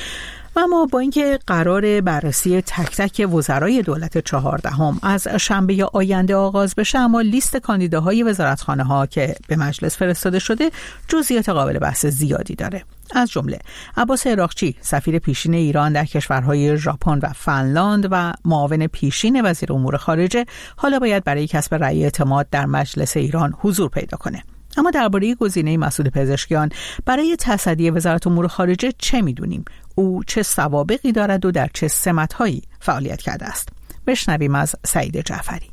و اما با اینکه قرار بررسی تک تک وزرای دولت چهاردهم از شنبه آینده آغاز بشه، اما لیست کاندیداهای وزارتخانه‌ها که به مجلس فرستاده شده جزئیات قابل بحث زیادی داره. از جمله عباس عراقچی سفیر پیشین ایران در کشورهای ژاپن و فنلاند و معاون پیشین وزیر امور خارجه حالا باید برای کسب رأی اعتماد در مجلس ایران حضور پیدا کنه. اما درباره گزینه مسعود پزشکیان برای تصدی وزارت امور خارجه چه میدونیم؟ او چه سوابقی دارد و در چه سمت‌هایی فعالیت کرده است؟ بشنویم از سعید جعفری.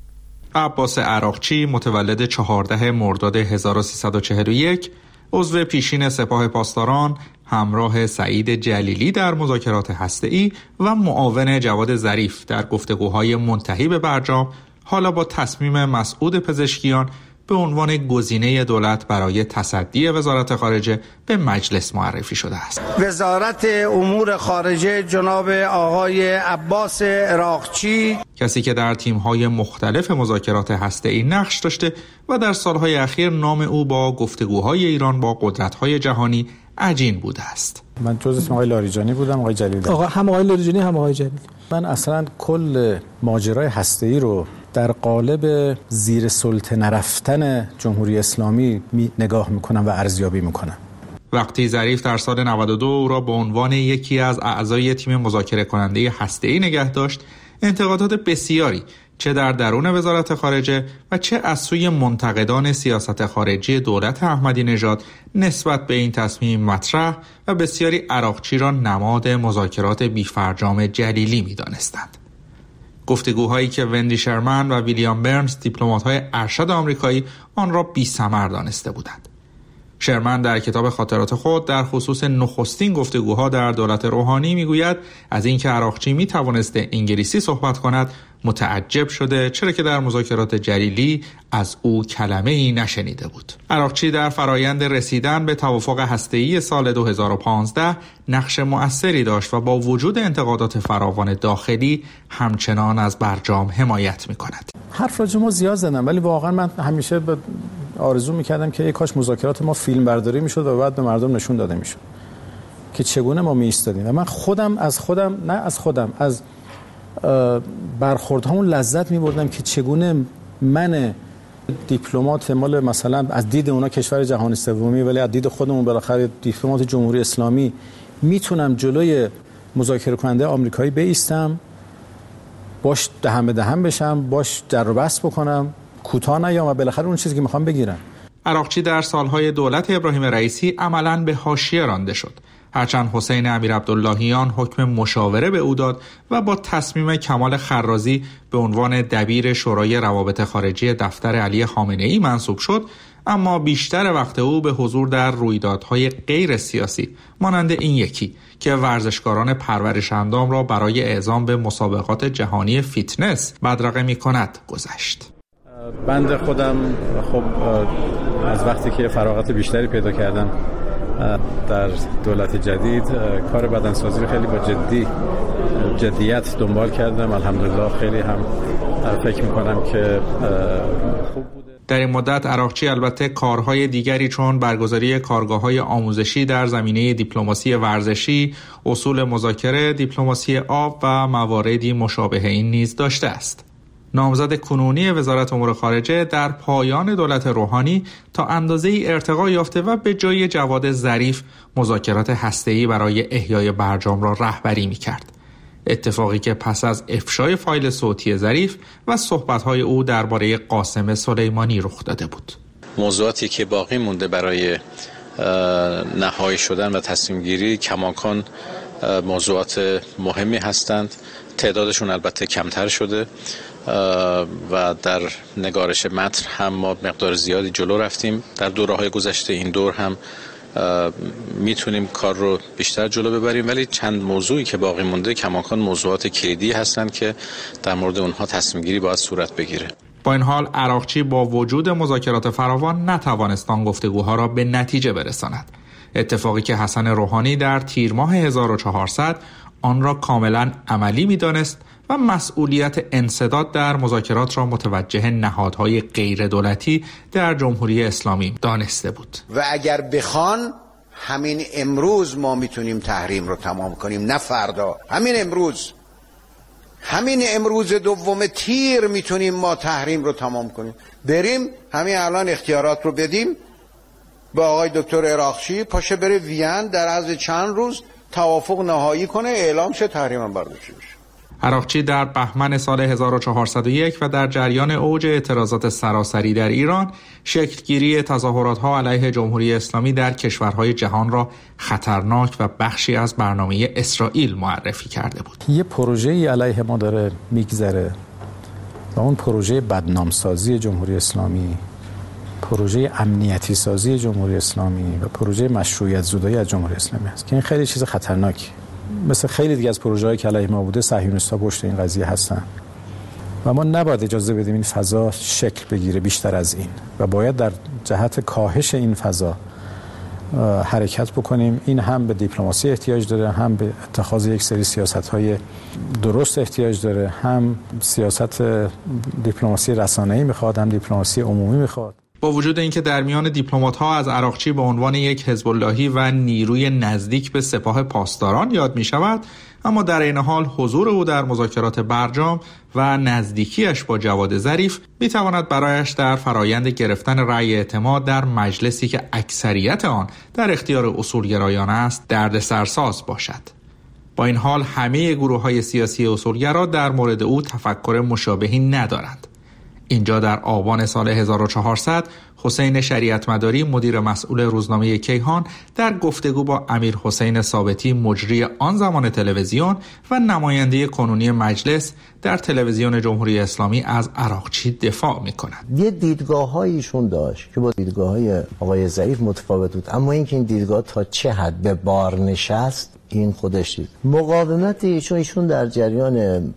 عباس عراقچی متولد چهاردهم مرداد هزار و سیصد و چهل و یک، عضو پیشین سپاه پاسداران، همراه سعید جلیلی در مذاکرات هسته‌ای و معاون جواد ظریف در گفتگوهای منتهی به برجام، حالا با تصمیم مسعود پزشکیان به عنوان گزینه دولت برای تصدی وزارت خارجه به مجلس معرفی شده است. وزارت امور خارجه جناب آقای عباس عراقچی، کسی که در تیم‌های مختلف مذاکرات هسته‌ای نقش داشته و در سالهای اخیر نام او با گفتگوهای ایران با قدرت‌های جهانی عجین بوده است. من جز اسم آقای لاریجانی بودم، آقای جلیلی. آقا هم آقای لاریجانی هم آقای جلیلی. من اصلا کل ماجرای هسته‌ای رو در قالب زیر سلطه نرفتن جمهوری اسلامی می نگاه میکنم و ارزیابی میکنم. وقتی ظریف در سال نود و دو او را به عنوان یکی از اعضای تیم مذاکره کننده هسته‌ای نگه داشت، انتقادات بسیاری چه در درون وزارت خارجه و چه از سوی منتقدان سیاست خارجی دولت احمدی نژاد نسبت به این تصمیم مطرح و بسیاری عراقچی را نماد مذاکرات بی‌فرجام جلیلی می‌دانستند. گفتگوهایی که وندی شرمن و ویلیام برنز دیپلمات‌های ارشد آمریکایی آن را بی‌ثمر دانسته بودند. شرمن در کتاب خاطرات خود در خصوص نخستین گفتگوها در دولت روحانی میگوید از اینکه عراقچی میتوانسته انگلیسی صحبت کند متعجب شده، چرا که در مذاکرات جلیلی از او کلمه ای نشنیده بود. عراقچی در فرایند رسیدن به توافق هسته‌ای سال دو هزار و پانزده نقش مؤثری داشت و با وجود انتقادات فراوان داخلی همچنان از برجام حمایت میکند. حرف راجع ما زیاد زدم، ولی واقعا من همیشه به آرزو میکردم که یک کاش مذاکرات ما فیلم برداری میشد و بعد به مردم نشون داده میشد که چگونه ما میایستادیم. و من خودم از خودم نه از خودم از برخوردهامون لذت میبردم که چگونه من دیپلمات مال مثلا از دید اونا کشور جهان سومی ولی از دید خودمون بالاخره دیپلمات جمهوری اسلامی میتونم جلوی مذاکره کننده آمریکایی بایستم، باش دهن به دهن بشم، باش در و بس بکنم، کوتاه نیام و بالاخره اون چیزی که میخوام بگیرم. عراقچی در سالهای دولت ابراهیم رئیسی عملاً به حاشیه رانده شد، هرچند حسین امیر عبداللهیان حکم مشاوره به او داد و با تصمیم کمال خرازی به عنوان دبیر شورای روابط خارجی دفتر علی خامنه‌ای منصوب شد، اما بیشتر وقت او به حضور در رویدادهای غیر سیاسی مانند این یکی که ورزشکاران پرورش اندام را برای اعزام به مسابقات جهانی فیتنس بدرقه می کند گذشت. بنده خودم خب از وقتی که فراغت بیشتری پیدا کردم در دولت جدید کار بدنسازی رو خیلی با جدی جدیت دنبال کردم. الحمدلله خیلی هم فکر میکنم که خوب بوده. در این مدت عراقچی البته کارهای دیگری چون برگزاری کارگاه‌های آموزشی در زمینه دیپلماسی ورزشی، اصول مذاکره، دیپلماسی آب و مواردی مشابه این نیز داشته است. نامزد کنونی وزارت امور خارجه در پایان دولت روحانی تا اندازه‌ای ارتقا یافته و به جای جواد ظریف مذاکرات هسته‌ای برای احیای برجام را رهبری می‌کرد. اتفاقی که پس از افشای فایل صوتی ظریف و صحبت‌های او درباره قاسم سلیمانی رخ داده بود. موضوعاتی که باقی مونده برای نهایی شدن و تصمیم گیری کماکان موضوعات مهمی هستند. تعدادشون البته کمتر شده و در نگارش متن هم ما مقدار زیادی جلو رفتیم. در دوره‌های گذشته این دور هم میتونیم کار رو بیشتر جلو ببریم، ولی چند موضوعی که باقی مونده کماکان موضوعات کلیدی هستند که در مورد اونها تصمیم گیری باید صورت بگیره. با این حال عراقچی با وجود مذاکرات فراوان نتوانست آن گفتگوها را به نتیجه برساند. اتفاقی که حسن روحانی در تیر ماه هزار و چهارصد آن را کاملا عملی می‌دانست و مسئولیت انسداد در مذاکرات را متوجه نهادهای غیر دولتی در جمهوری اسلامی دانسته بود. و اگر بخوان همین امروز ما میتونیم تحریم رو تمام کنیم، نه فردا، همین امروز، همین امروز دوم تیر میتونیم ما تحریم رو تمام کنیم. بریم همین الان اختیارات رو بدیم به آقای دکتر عراقچی، پاشه بره وین در عرض چند روز توافق نهایی کنه، اعلام شه، تحریم هم برداشته بشه. عراقچی در بهمن سال هزار و چهارصد و یک و در جریان اوج اعتراضات سراسری در ایران شکلگیری تظاهرات‌ها علیه جمهوری اسلامی در کشورهای جهان را خطرناک و بخشی از برنامه اسرائیل معرفی کرده بود. یه پروژه‌ای علیه ما داره میگذره و اون پروژه بدنامسازی جمهوری اسلامی، پروژه امنیتی سازی جمهوری اسلامی و پروژه مشروعیت زدایی از جمهوری اسلامی است که این خیلی چیز خطرناکی. مثل خیلی دیگه از پروژه‌های که علیه ما بوده صهیونیست‌ها پشت این قضیه هستن و ما نباید اجازه بدیم این فضا شکل بگیره بیشتر از این و باید در جهت کاهش این فضا حرکت بکنیم. این هم به دیپلماسی احتیاج داره، هم به اتخاذ یک سری سیاست‌های درست احتیاج داره، هم سیاست دیپلماسی رسانه‌ای میخواد، هم دیپلماسی عمومی میخواد. با وجود اینکه در میان دیپلمات‌ها از عراقچی به عنوان یک حزب اللهی و نیروی نزدیک به سپاه پاسداران یاد می شود، اما در این حال حضور او در مذاکرات برجام و نزدیکیش با جواد ظریف می تواند برایش در فرایند گرفتن رأی اعتماد در مجلسی که اکثریت آن در اختیار اصولگرایان است دردسرساز باشد. با این حال همه گروه‌های سیاسی اصولگرا در مورد او تفکر مشابهی ندارند. اینجا در آبان سال هزار و چهارصد حسین شریعتمداری مدیر مسئول روزنامه کیهان در گفتگو با امیر حسین ثابتی مجری آن زمان تلویزیون و نماینده کنونی مجلس در تلویزیون جمهوری اسلامی از عراقچی دفاع می‌کند. یه دیدگاه‌هایشون داشت که با دیدگاه‌های آقای ظریف متفاوت بود، اما اینکه این دیدگاه تا چه حد به بار نشست این خودش دید. مقاومت ایشون ایشون در جریان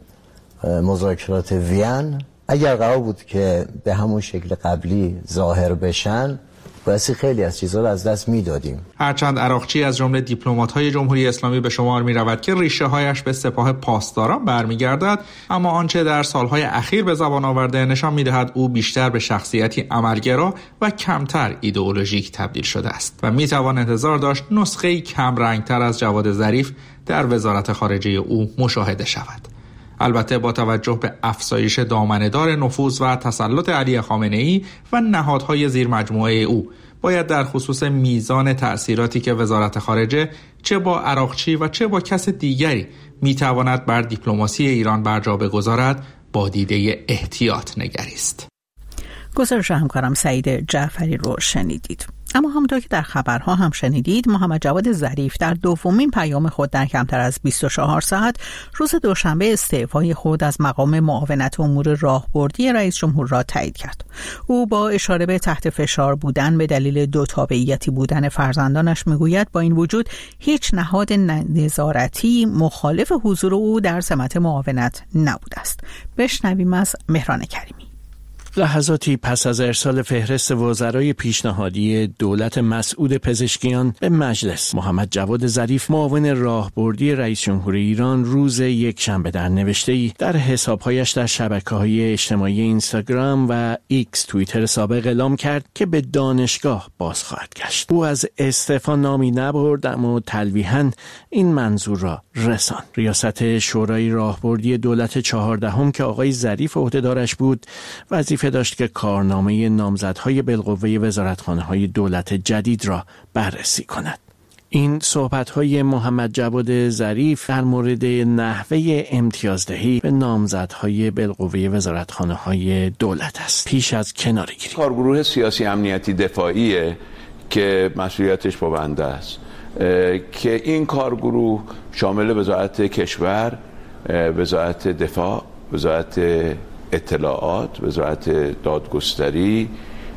مذاکرات وین اگر قرار بود که به همون شکل قبلی ظاهر بشن باعث خیلی از چیزها رو از دست میدادیم. هرچند عراقچی از جمله دیپلمات‌های جمهوری اسلامی به شمار می‌رود که ریشه‌هایش به سپاه پاسداران برمیگردد، اما آنچه در سالهای اخیر به زبان آورده نشان می‌دهد او بیشتر به شخصیتی عملگرا و کمتر ایدئولوژیک تبدیل شده است و می‌توان انتظار داشت نسخه‌ای کم رنگتر از جواد ظریف در وزارت خارجه او مشاهده شود. البته با توجه به افزایش دامنه‌دار نفوذ و تسلط علی خامنه‌ای و نهادهای زیر مجموعه او باید در خصوص میزان تأثیراتی که وزارت خارجه چه با عراقچی و چه با کس دیگری میتواند بر دیپلماسی ایران بر جا بگذارد با دیده احتیاط نگریست. گزارش همکارم سعید جعفری رو شنیدید. اما همونطور که در خبرها هم شنیدید، محمد جواد ظریف در دومین پیام خود در کمتر از بیست و چهار ساعت روز دوشنبه استعفای خود از مقام معاونت امور راهبردی رئیس جمهور را تایید کرد. او با اشاره به تحت فشار بودن به دلیل دو تابعیتی بودن فرزندانش میگوید با این وجود هیچ نهاد نظارتی مخالف حضور او در سمت معاونت نبوده است. بشنویم از مهران کریمی. لحظاتی پس از ارسال فهرست وزرای پیشنهادی دولت مسعود پزشکیان به مجلس، محمد جواد ظریف معاون راهبردی رئیس جمهور ایران روز یکشنبه در نوشته‌ای در حساب‌هایش در شبکه‌های اجتماعی اینستاگرام و ایکس توییتر سابق اعلام کرد که به دانشگاه باز خواهد گشت. او از استعفا نامی نبرد، اما تلویحاً این منظور را رساند. ریاست شورای راهبردی دولت چهاردهم که آقای ظریف عهده‌دارش بود، وظیفه داشت که کارنامه نامزدهای بالقوه وزارتخانه‌های دولت جدید را بررسی کند. این صحبت‌های محمد جواد ظریف در مورد نحوه امتیازدهی به نامزدهای بالقوه وزارتخانه‌های دولت است. پیش از کناره‌گیری کارگروه سیاسی امنیتی دفاعیه که مسئولیتش با بنده است، که این کارگروه شامل وزارت کشور، وزارت دفاع، وزارت اطلاعات، وزارت دادگستری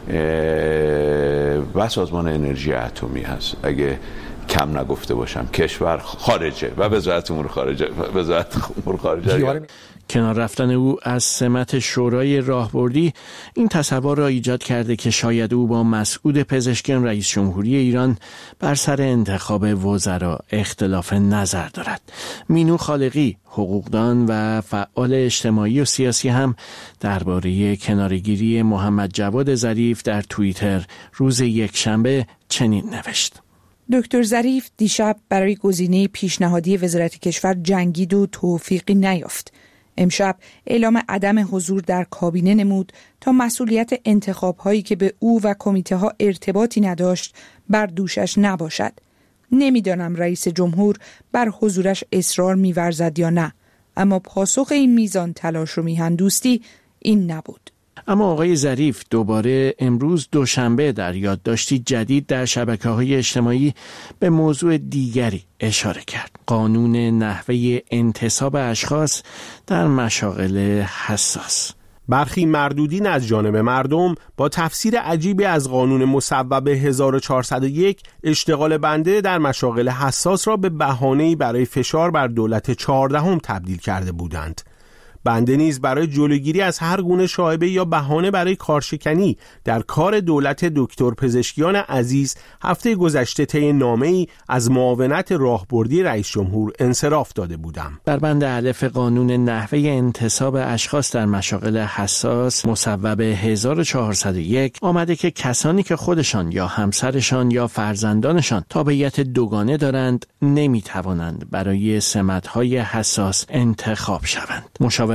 و سازمان انرژی اتمی هست. اگه کم نگفته باشم کشور خارجه و وزارت امور خارجه وزارت امور خارجه. کنار رفتن او از سمت شورای راهبردی این تصور را ایجاد کرده که شاید او با مسعود پزشکیان رئیس جمهوری ایران بر سر انتخاب وزرا اختلاف نظر دارد. مینو خالقی، حقوقدان و فعال اجتماعی و سیاسی هم درباره کناره‌گیری محمد جواد ظریف در توییتر روز یکشنبه چنین نوشت: دکتر ظریف دیشب برای گزینه پیشنهادی وزارت کشور جنگید و توفیقی نیافت. امشب اعلام عدم حضور در کابینه نمود تا مسئولیت انتخاب‌هایی که به او و کمیته‌ها ارتباطی نداشت بر دوشش نباشد. نمیدانم رئیس جمهور بر حضورش اصرار می‌ورزد یا نه، اما پاسخ این میزان تلاش و میهن دوستی این نبود. اما آقای ظریف دوباره امروز دوشنبه در یادداشتی جدید در شبکه‌های اجتماعی به موضوع دیگری اشاره کرد: قانون نحوه انتصاب اشخاص در مشاغل حساس. برخی مردودین از جانب مردم با تفسیر عجیبی از قانون مصوب هزار و چهارصد و یک اشتغال بنده در مشاغل حساس را به بهانه‌ای برای فشار بر دولت چهاردهم تبدیل کرده بودند. بنده نیز برای جلوگیری از هر گونه شایبه یا بهانه برای کارشکنی در کار دولت دکتر پزشکیان عزیز هفته گذشته طی نامه‌ای از معاونت راهبردی رئیس جمهور انصراف داده بودم. در بند الف قانون نحوه انتصاب اشخاص در مشاغل حساس مصوب هزار و چهارصد و یک آمده که کسانی که خودشان یا همسرشان یا فرزندانشان تابعیت دوگانه دارند نمیتوانند برای سمت‌های حساس انتخاب شوند. مشاور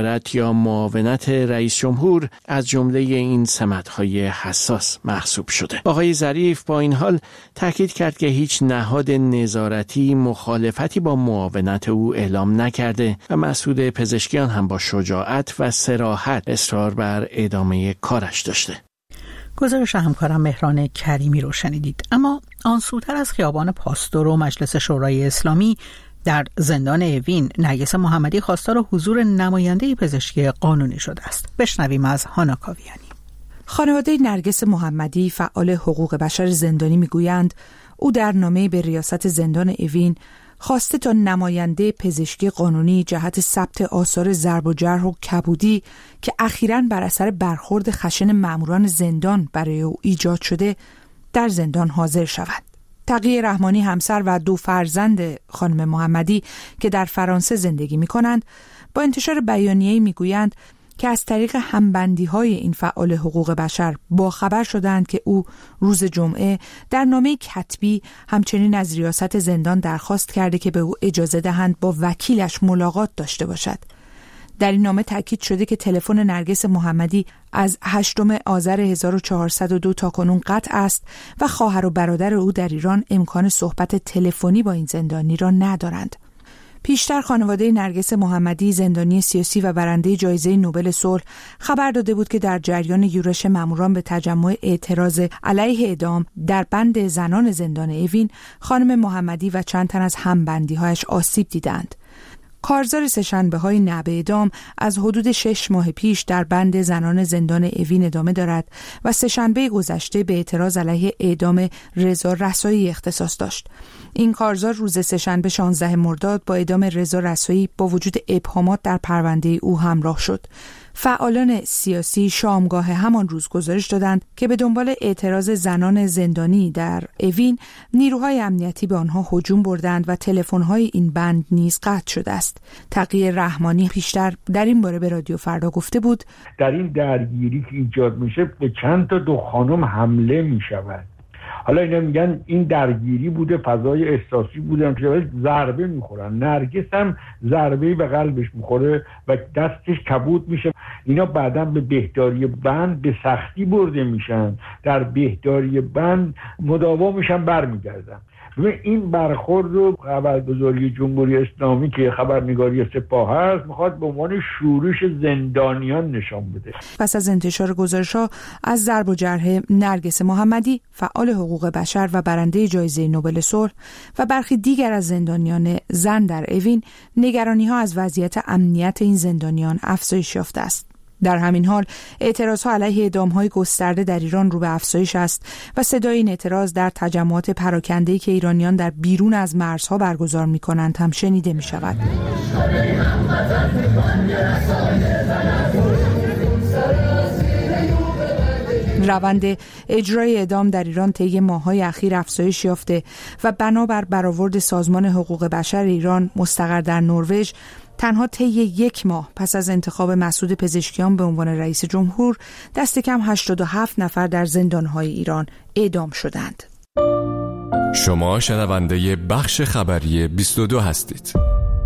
مشاورت یا معاونت رئیس جمهور از جمله این سمت‌های حساس محسوب شده. آقای ظریف با این حال تاکید کرد که هیچ نهاد نظارتی مخالفتی با معاونت او اعلام نکرده و مسعود پزشکیان هم با شجاعت و صراحت اصرار بر ادامه کارش داشته. گزارش همکارم مهران کریمی رو شنیدید. اما آن سوتر از خیابان پاستور و مجلس شورای اسلامی در زندان اوین، نرگس محمدی خواستار حضور نماینده پزشکی قانونی شده است. بشنویم از هانا کاویانی. خانواده نرگس محمدی فعال حقوق بشر زندانی میگویند او در نامه به ریاست زندان اوین خواسته تا نماینده پزشکی قانونی جهت ثبت آثار ضرب و جرح و کبودی که اخیراً بر اثر برخورد خشن ماموران زندان برای او ایجاد شده در زندان حاضر شود. تقی رحمانی همسر و دو فرزند خانم محمدی که در فرانسه زندگی می کنند با انتشار بیانیه‌ای می گویند که از طریق همبندی‌های این فعال حقوق بشر با خبر شدند که او روز جمعه در نامه کتبی همچنین از ریاست زندان درخواست کرده که به او اجازه دهند با وکیلش ملاقات داشته باشد. در این نامه تاکید شده که تلفن نرگس محمدی از هشتم آذر هزار و چهارصد و دو تا کنون قطع است و خواهر و برادر او در ایران امکان صحبت تلفنی با این زندانی را ندارند. پیشتر خانواده نرگس محمدی، زندانی سیاسی و برنده جایزه نوبل صلح، خبر داده بود که در جریان یورش ماموران به تجمع اعتراض علیه اعدام در بند زنان زندان اوین، خانم محمدی و چند تن از همبندی‌هایش آسیب دیدند. کارزار سه‌شنبه‌های نه به اعدام از حدود شش ماه پیش در بند زنان زندان اوین ادامه دارد و سه‌شنبه گذشته به اعتراض علیه اعدام رضا رسایی اختصاص داشت. این کارزار روز سه‌شنبه شانزدهم مرداد با اعدام رضا رسایی با وجود ابهامات در پرونده او همراه شد. فعالان سیاسی شامگاه همان روز گزارش دادند که به دنبال اعتراض زنان زندانی در اوین، نیروهای امنیتی به آنها هجوم بردند و تلفن‌های این بند نیز قطع شده است. تقی رحمانی پیشتر در این باره به رادیو فردا گفته بود: در این درگیری که ایجاد میشه به چند تا دو خانم حمله میشود. حالا اینا میگن این درگیری بوده، فضای احساسی بوده، که ضربه میخورن. نرگس هم ضربه‌ای به قلبش میخوره و دستش کبود میشه. اینا بعداً به بهداری بند به سختی برده میشن، در بهداری بند مداوا میشن، برمیگردن. این برخورد رو خبرگزاری جمهوری اسلامی که خبرنگاری سپاه هست میخواد به عنوان شورش زندانیان نشان بده. پس از انتشار گزارش‌ها از ضرب و جرح نرگس محمدی، فعال حقوق بشر و برنده جایزه نوبل صلح، و برخی دیگر از زندانیان زن در اوین، نگرانی‌ها از وضعیت امنیت این زندانیان افزایش یافته است. در همین حال اعتراضها علیه اعدام‌های گسترده در ایران رو به افزایش است و صدای این اعتراض در تجمعات پراکنده‌ای که ایرانیان در بیرون از مرزها برگزار می‌کنند هم شنیده می‌شود. روند اجرای اعدام در ایران طی ماه‌های اخیر افزایش یافته و بنابر برآورد سازمان حقوق بشر ایران مستقر در نروژ، تنها طی یک ماه پس از انتخاب مسعود پزشکیان به عنوان رئیس جمهور، دست کم هشتاد و هفت نفر در زندان‌های ایران اعدام شدند. شما شنونده بخش خبری بیست و دو هستید.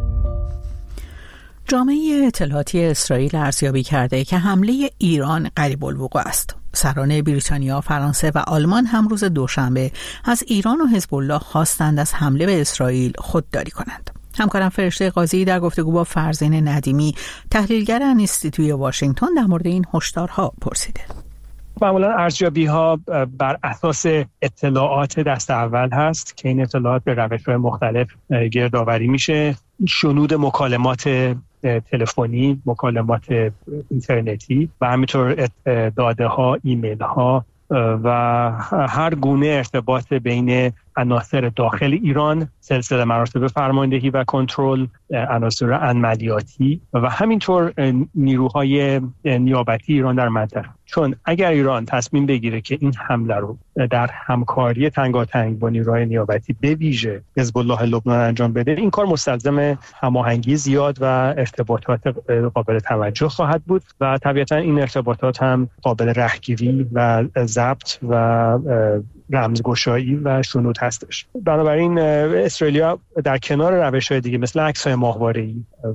جامعه اطلاعاتی اسرائیل ارزیابی کرده که حمله ایران قریب الوقوع است. سران بریتانیا، فرانسه و آلمان هم روز دوشنبه از ایران و حزب الله خواستند از حمله به اسرائیل خودداری کنند. همکارم فرشته قاضی در گفتگو با فرزین ندیمی، تحلیلگر انستیتوی واشنگتن، در مورد این هشدارها پرسیده. معمولا ارزیابی‌ها بر اساس اطلاعات دست اول هست که این اطلاعات به روش‌های مختلف گردآوری میشه. شنود مکالمات تلفنی، مکالمات اینترنتی و همینطور داده‌ها، ایمیل‌ها و هر گونه ارتباط بین عناصر داخل ایران، سلسله مراتب فرماندهی و کنترل، عناصر عملیاتی و همینطور نیروهای نیابتی ایران در منطقه. چون اگر ایران تصمیم بگیره که این حمله رو در همکاری تنگاتنگ با نیروهای نیابتی به ویژه حزب الله لبنان انجام بده، این کار مستلزم هماهنگی زیاد و ارتباطات قابل توجه خواهد بود و طبیعتا این ارتباطات هم قابل رهگیری و ضبط و رمزگشایی و شنود هستش. بنابراین اسرائیلیا در کنار روش‌های دیگه مثل عکس‌های ماهواره‌ای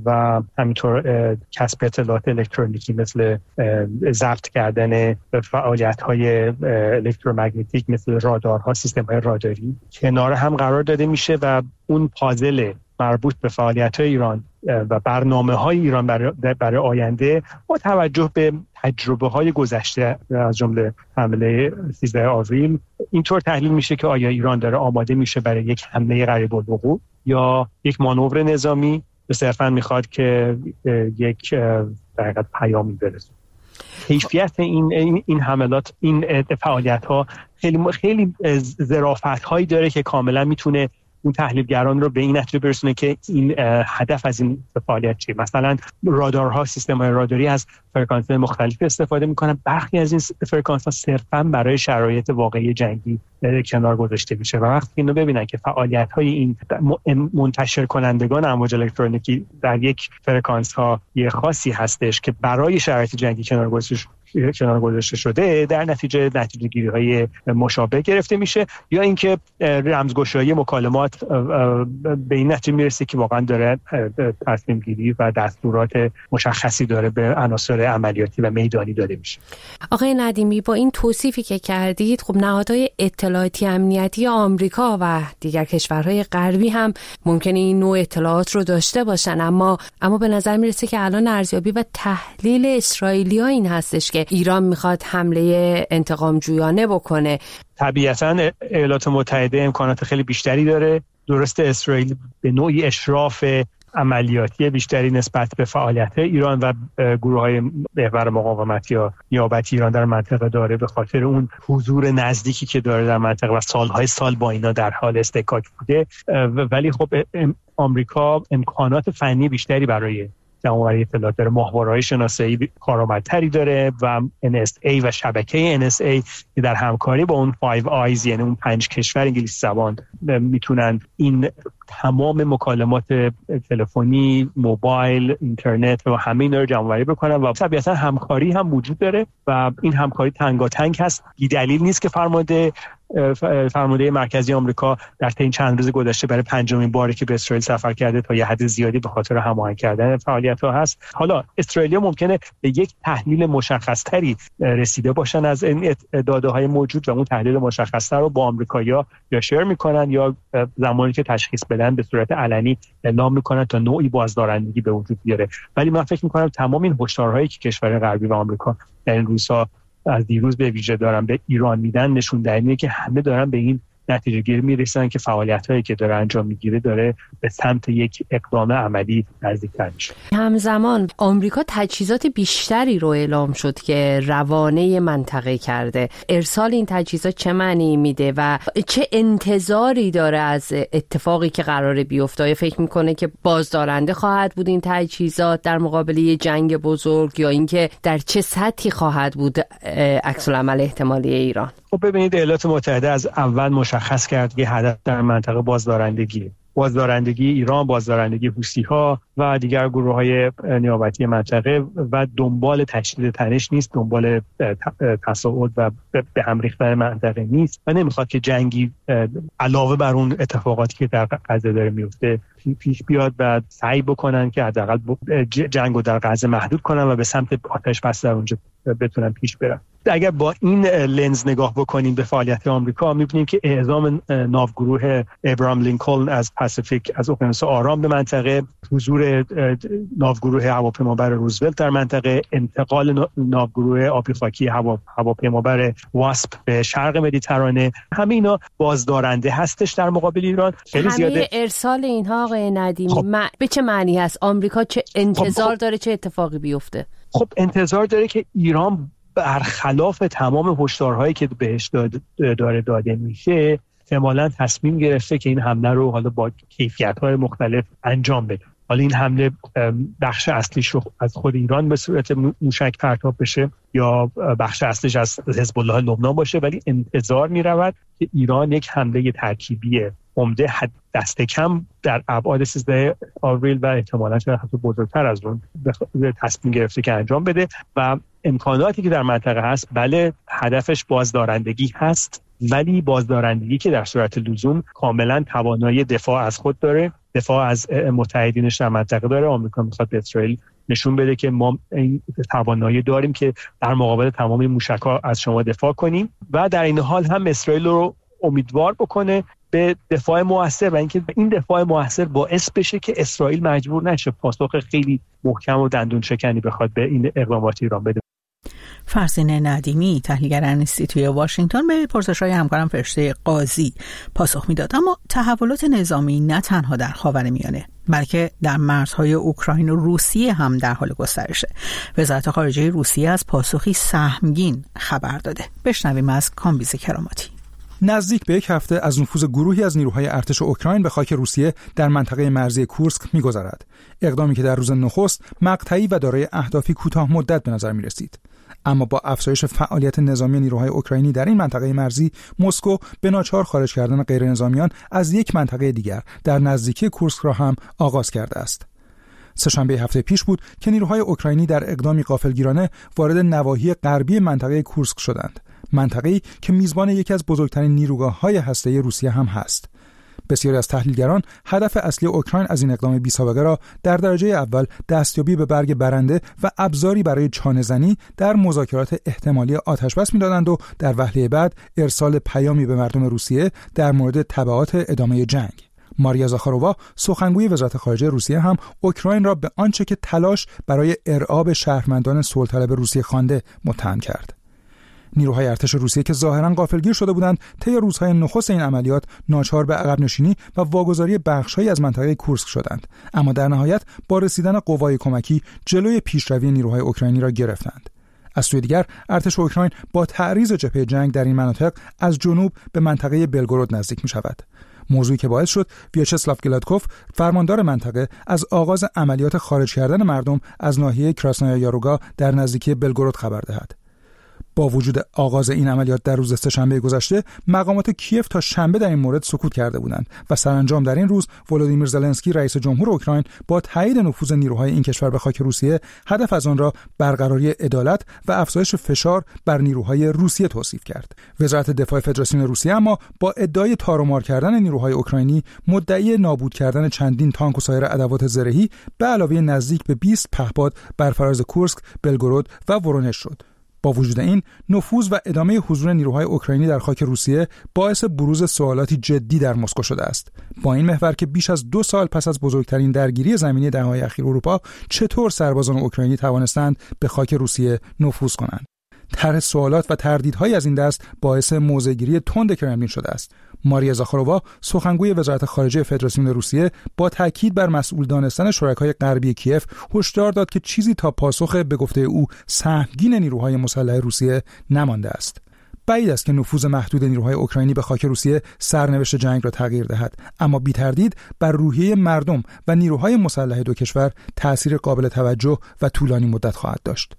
و همینطور کسب اطلاعات الکترونیکی مثل ضبط کردن فعالیت‌های الکترومگنتیک مثل رادارها، سیستم‌های راداری کنار هم قرار داده میشه و اون پازل مربوط به فعالیت‌های ایران و برنامه‌های ایران برای, برای آینده با توجه به تجربه‌های گذشته از جمله حمله سیزده آوریل اینطور تحلیل میشه که آیا ایران داره آماده میشه برای یک حمله قریب الوقوع یا یک مانور نظامی یا صرفاً میخواد که یک در حقیقت پیامی برسونه. کیفیت این این, این حملات، این فعالیت‌ها خیلی خیلی ظرافت‌هایی داره که کاملا میتونه اون تحلیلگران رو به این نتیجه برسونه که این هدف از این فعالیت چیه. مثلا رادارها، سیستم‌های راداری از فرکانس‌های مختلف استفاده می‌کنن. برخی از این فرکانس‌ها صرفاً برای شرایط واقعی جنگی کنار گذاشته میشه و وقتی اینو ببینن که فعالیت‌های این منتشر کنندگان امواج الکترونیکی در یک فرکانس‌ها یه خاصی هستش که برای شرایط جنگی کنار گذاشته کنار گذاشته شده، در نتیجه نتیجه گیری های مشابه گرفته میشه یا اینکه رمزگشایی مکالمات به این نتیجه میرسه که واقعا داره تصمیم گیری و دستورات مشخصی داره به عناصر عملیاتی و میدانی داده میشه. آقای ندیمی، با این توصیفی که کردید خب نهادهای اطلاعاتی امنیتی آمریکا و دیگر کشورهای غربی هم ممکنه این نوع اطلاعات رو داشته باشن، اما اما به نظر میرسه که الان ارزیابی و تحلیل اسرائیلی‌ها این هستش که ایران میخواد حمله انتقام جویانه بکنه. طبیعتاً ایالات متحده امکانات خیلی بیشتری داره. درست اسرائیل به نوعی اشراف عملیاتی بیشتری نسبت به فعالیت ایران و گروه‌های محور مقاومت یا نیابتی ایران در منطقه داره به خاطر اون حضور نزدیکی که داره در منطقه و سالهای سال با اینا در حال اصطکاک بوده، ولی خب آمریکا امکانات فنی بیشتری برای جمع‌آوری اطلاعات داره، ماهواره‌های شناسایی کارآمدتری داره و ان اس ای و شبکه ان اس ای که در همکاری با اون فایو آیز یعنی اون پنج کشور انگلیسی زبان میتونن این تمام مکالمات تلفنی، موبایل، اینترنت و همه اینا رو جمع‌آوری بکنن و طبیعتا همکاری هم وجود داره و این همکاری تنگاتنگ هست. بی دلیل نیست که فرمانده فرمانده مرکزی آمریکا در طی این چند روز گذشته برای پنجمین باری که به اسرائیل سفر کرده تا یه حد زیادی به خاطر هماهنگ کردن فعالیت‌ها هست. حالا اسرائیلیا ممکنه به یک تحلیل مشخص‌تری رسیده باشن از این داده‌های موجود و اون تحلیل مشخص‌تر رو با آمریکایی‌ها یا شیر می‌کنن یا زمانی که تشخیص بدن به صورت علنی اعلام می‌کنن تا نوعی بازدارندگی به وجود بیاره. ولی من فکر می‌کنم تمام این هشدارهایی که کشور غربی و آمریکا در این روزها از دیروز به ویژه دارن به ایران میدن نشون دهنده که همه دارن به این نتیجه گیری میرسن که فعالیت‌هایی که داره انجام میگیره داره به سمت یک اقدام عملی نزدیک‌تر میشه. همزمان آمریکا تجهیزات بیشتری رو اعلام شد که روانه منطقه کرده. ارسال این تجهیزات چه معنی میده و چه انتظاری داره از اتفاقی که قراره بیفته؟ آیا فکر میکنه که بازدارنده خواهد بود این تجهیزات در مقابل یه جنگ بزرگ یا اینکه در چه سطحی خواهد بود عکس العمل احتمالی ایران؟ خب ببینید ایالات متحده از اول مشخص کرد که هدف در منطقه بازدارندگی بازدارندگی ایران، بازدارندگی حوثی‌ها و دیگر گروه‌های نیابتی منطقه و دنبال تشدید تنش نیست، دنبال تصاعد و به هم ریختن منطقه نیست و نمیخواد که جنگی علاوه بر اون اتفاقاتی که در غزه داره میفته پیش بیاد و سعی بکنن که حداقل جنگو در غزه محدود کنن و به سمت آتش بس در اونجا بتونن پیش برن. اگر با این لنز نگاه بکنیم به فعالیت آمریکا می‌بینیم که اعزام ناوگروه ابراهام لینکلن از پاسیفیک از اقیانوس آرام به منطقه، حضور ناوگروه هواپیمابر روزولت در منطقه، انتقال ناوگروه آبی خاکی هواپیمابر واسپ به شرق مدیترانه، همه اینا بازدارنده هستش در مقابل ایران. خیلی زیاده ارسال اینها آقای ندیمی خب. م... به چه معنی هست؟ آمریکا چه انتظار خب. داره چه اتفاقی بیفته؟ خب انتظار داره که ایران برخلاف تمام هشدارهایی که بهش داره داده میشه احتمالاً تصمیم گرفته که این حمله رو حالا با کیفیت‌های مختلف انجام بده. حالا این حمله بخش اصلیش رو از خود ایران به صورت موشک پرتاب بشه یا بخش اصلیش از حزب الله لبنان باشه، ولی انتظار می‌رود که ایران یک حمله ترکیبی عمده دست کم در ابعاد سیزده آوریل و احتمالاً شاید حتی بزرگتر از اون تصمیم گرفته که انجام بده و امکاناتی که در منطقه هست بله هدفش بازدارندگی هست، ولی بازدارندگی که در صورت لزوم کاملا توانایی دفاع از خود داره، دفاع از متحدینش در منطقه داره. آمریکا میخواد به اسرائیل نشون بده که ما این توانایی داریم که در مقابل تمام این موشک‌ها از شما دفاع کنیم و در این حال هم اسرائیل رو امیدوار بکنه به دفاع موثر و اینکه این دفاع موثر باعث بشه که اسرائیل مجبور نشه پاسخ خیلی محکم و دندون شکنی بخواد به این اقدامات ایران بده. فرزین ندیمی، تحلیلگر انستیتوی واشنگتن، به پرسش‌های همکارم فرشته قاضی پاسخ میداد. اما تحولات نظامی نه تنها در خاورمیانه بلکه در مرزهای اوکراین و روسیه هم در حال گسترشه. وزارت خارجه روسیه از پاسخی سهمگین خبر داده. بشنویم از کامبیز کراماتی. نزدیک به یک هفته از نفوذ گروهی از نیروهای ارتش اوکراین به خاک روسیه در منطقه مرزی کورسک می‌گذرد. اقدامی که در روز نخست مقطعی و دارای اهدافی کوتاه مدت به نظر می‌رسید. اما با افزایش فعالیت نظامی نیروهای اوکراینی در این منطقه مرزی، مسکو به ناچار خارج کردن غیر نظامیان از یک منطقه دیگر در نزدیکی کورسک را هم آغاز کرده است. سه‌شنبه هفته پیش بود که نیروهای اوکراینی در اقدامی غافلگیرانه وارد نواحی غربی منطقه کورسک شدند. منطقه‌ای که میزبان یکی از بزرگترین نیروگاه‌های هسته‌ای روسیه هم هست. بسیاری از تحلیلگران هدف اصلی اوکراین از این اقدام بی‌سابقه را در درجه اول دستیابی به برگ برنده و ابزاری برای چانه‌زنی در مذاکرات احتمالی آتش‌بس می‌دادند و در وهله بعد ارسال پیامی به مردم روسیه در مورد تبعات ادامه جنگ. ماریا زاخارووا، سخنگوی وزارت خارجه روسیه، هم اوکراین را به آنچه که تلاش برای ارعاب شهروندان صلح‌طلب روسیه خوانده متهم کرد. نیروهای ارتش روسیه که ظاهراً غافلگیر شده بودند، طی روزهای نخست این عملیات ناچار به عقب نشینی و واگذاری بخش‌هایی از منطقه کورسک شدند، اما در نهایت با رسیدن قوای کمکی جلوی پیشروی نیروهای اوکراینی را گرفتند. از سوی دیگر ارتش اوکراین با تعریض جبهه جنگ در این مناطق از جنوب به منطقه بلگورود نزدیک می‌شود. موضوعی که باعث شد ویاچسلاو گلادکوف، فرماندار منطقه، از آغاز عملیات خارج کردن مردم از ناحیه کراسنایا یاروگا در نزدیکی بلگورود خبر دهد. با وجود آغاز این عملیات در روز سه‌شنبه گذشته، مقامات کیف تا شنبه در این مورد سکوت کرده بودند و سرانجام در این روز ولودیمیر زلنسکی، رئیس جمهور اوکراین، با تایید نفوذ نیروهای این کشور به خاک روسیه، هدف از آن را برقراری عدالت و افزایش فشار بر نیروهای روسیه توصیف کرد. وزارت دفاع فدراسیون روسیه اما با ادعای تار و مار کردن نیروهای اوکراینی، مدعی نابود کردن چندین تانک و سایر ادوات زرهی به علاوه نزدیک به بیست پهپاد بر فراز کورسک، بلگورود و ورونژ شد. با وجود این، نفوذ و ادامه حضور نیروهای اوکراینی در خاک روسیه باعث بروز سوالاتی جدی در مسکو شده است. با این محور که بیش از دو سال پس از بزرگترین درگیری زمینی دهه‌های اخیر اروپا، چطور سربازان اوکراینی توانستند به خاک روسیه نفوذ کنند؟ طرح سوالات و تردیدهای از این دست باعث موضع‌گیری تند کرملین شده است. ماریا زاخارووا، سخنگوی وزارت خارجه فدراسیون روسیه، با تاکید بر مسئول دانستن شرکای غربی کیف، هشدار داد که چیزی تا پاسخ به گفته او سهمگین نیروهای مسلح روسیه نمانده است. بعید است که نفوذ محدود نیروهای اوکراینی به خاک روسیه سرنوشت جنگ را تغییر دهد، اما بی تردید بر روحیه مردم و نیروهای مسلح دو کشور تأثیر قابل توجه و طولانی مدت خواهد داشت.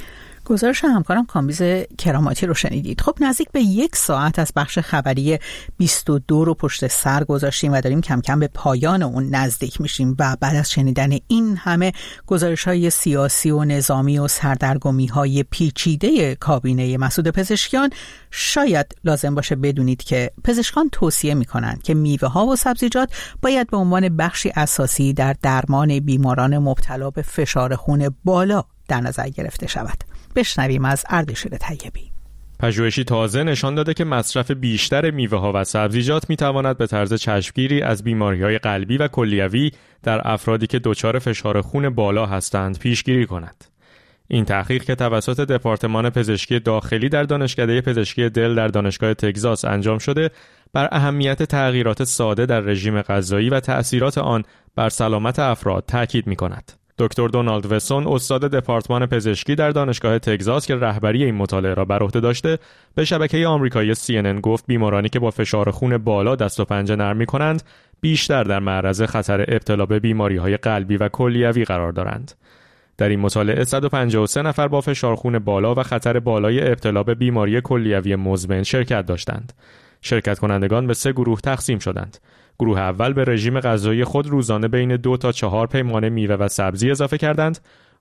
گزارش همکارم کامبیز کراماتی رو شنیدید. خب نزدیک به یک ساعت از بخش خبری بیست و دو رو پشت سر گذاشتیم و داریم کم کم به پایان اون نزدیک میشیم و بعد از شنیدن این همه گزارش‌های سیاسی و نظامی و سردرگمی‌های پیچیده کابینه مسعود پزشکیان، شاید لازم باشه بدونید که پزشکان توصیه می‌کنند که میوه‌ها و سبزیجات باید به عنوان بخشی اساسی در درمان بیماران مبتلا به فشار خون بالا در نظر گرفته شود. بشنویم از اردشیر طیبی. پژوهشی تازه نشان داده که مصرف بیشتر میوه‌ها و سبزیجات می‌تواند به طرز چشمگیری از بیماری‌های قلبی و کلیوی در افرادی که دچار فشار خون بالا هستند پیشگیری کند. این تحقیق که توسط دپارتمان پزشکی داخلی در دانشکده پزشکی دل در دانشگاه تگزاس انجام شده، بر اهمیت تغییرات ساده در رژیم غذایی و تأثیرات آن بر سلامت افراد تاکید می‌کند. دکتر دونالد وسون، استاد دپارتمان پزشکی در دانشگاه تگزاس که رهبری این مطالعه را بر عهده داشته، به شبکه آمریکایی سی ان ان گفت بیمارانی که با فشار خون بالا دست و پنجه نرم می‌کنند بیشتر در معرض خطر ابتلا به بیماری‌های قلبی و کلیوی قرار دارند. در این مطالعه صد و پنجاه و سه نفر با فشار خون بالا و خطر بالای ابتلا به بیماری کلیوی مزمن شرکت داشتند. شرکت کنندگان به سه گروه تقسیم شدند. گروه اول به رژیم غذایی خود روزانه بین دو تا چهار پیمانه میوه و سبزی اضافه کردند.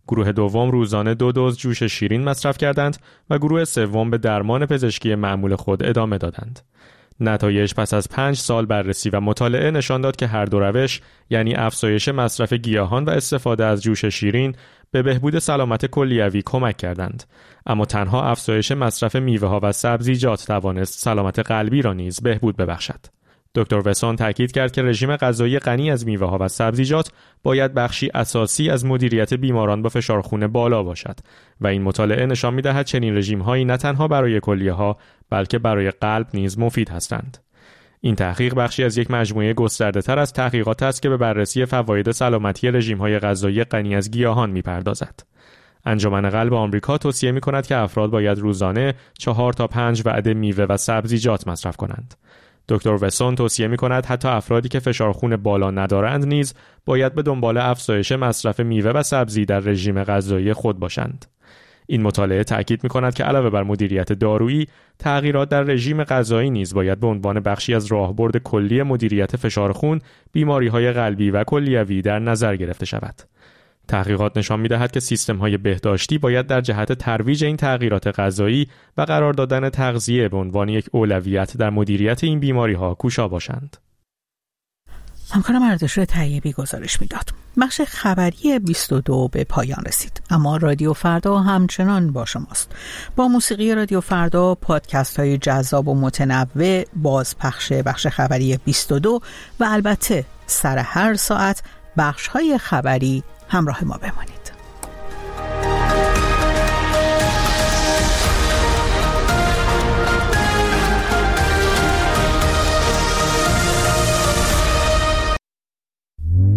گروه دوم روزانه دو دوز جوش شیرین مصرف کردند و گروه سوم به درمان پزشکی معمول خود ادامه دادند. نتایج پس از پنج سال بررسی و مطالعه نشان داد که هر دو روش، یعنی افزایش مصرف گیاهان و استفاده از جوش شیرین، به بهبود سلامت کلیوی کمک کردند. اما تنها افزایش مصرف میوه‌ها و سبزیجات توانست سلامت قلبی را نیز بهبود ببخشد. دکتر وسون تاکید کرد که رژیم غذایی غنی از میوه‌ها و سبزیجات باید بخشی اساسی از مدیریت بیماران با فشار خون بالا باشد و این مطالعه نشان می‌دهد چنین رژیم‌هایی نه تنها برای کلیه‌ها بلکه برای قلب نیز مفید هستند. این تحقیق بخشی از یک مجموعه گسترده‌تر از تحقیقات است که به بررسی فواید سلامتی رژیم‌های غذایی غنی از گیاهان می‌پردازد. انجمن قلب آمریکا توصیه می‌کند که افراد باید روزانه چهار تا پنج وعده میوه و سبزیجات مصرف کنند. دکتر وسون توصیه می‌کند حتی افرادی که فشار خون بالا ندارند نیز باید به دنبال افزایش مصرف میوه و سبزی در رژیم غذایی خود باشند. این مطالعه تأکید می‌کند که علاوه بر مدیریت دارویی، تغییرات در رژیم غذایی نیز باید به عنوان بخشی از راهبرد کلی مدیریت فشار خون، بیماری‌های قلبی و کلیوی در نظر گرفته شود. تحقیقات نشان می‌دهد که سیستم‌های بهداشتی باید در جهت ترویج این تغییرات غذایی و قرار دادن تغذیه به عنوان یک اولویت در مدیریت این بیماری‌ها کوشا باشند. همکارم اردشیر طیبی گزارش میداد. بخش خبری بیست و دو به پایان رسید، اما رادیو فردا همچنان با شماست. با موسیقی رادیو فردا، پادکست های جذاب و متنوع، بازپخش بخش خبری بیست و دو و البته سر هر ساعت بخش های خبری همراه ما بمانید.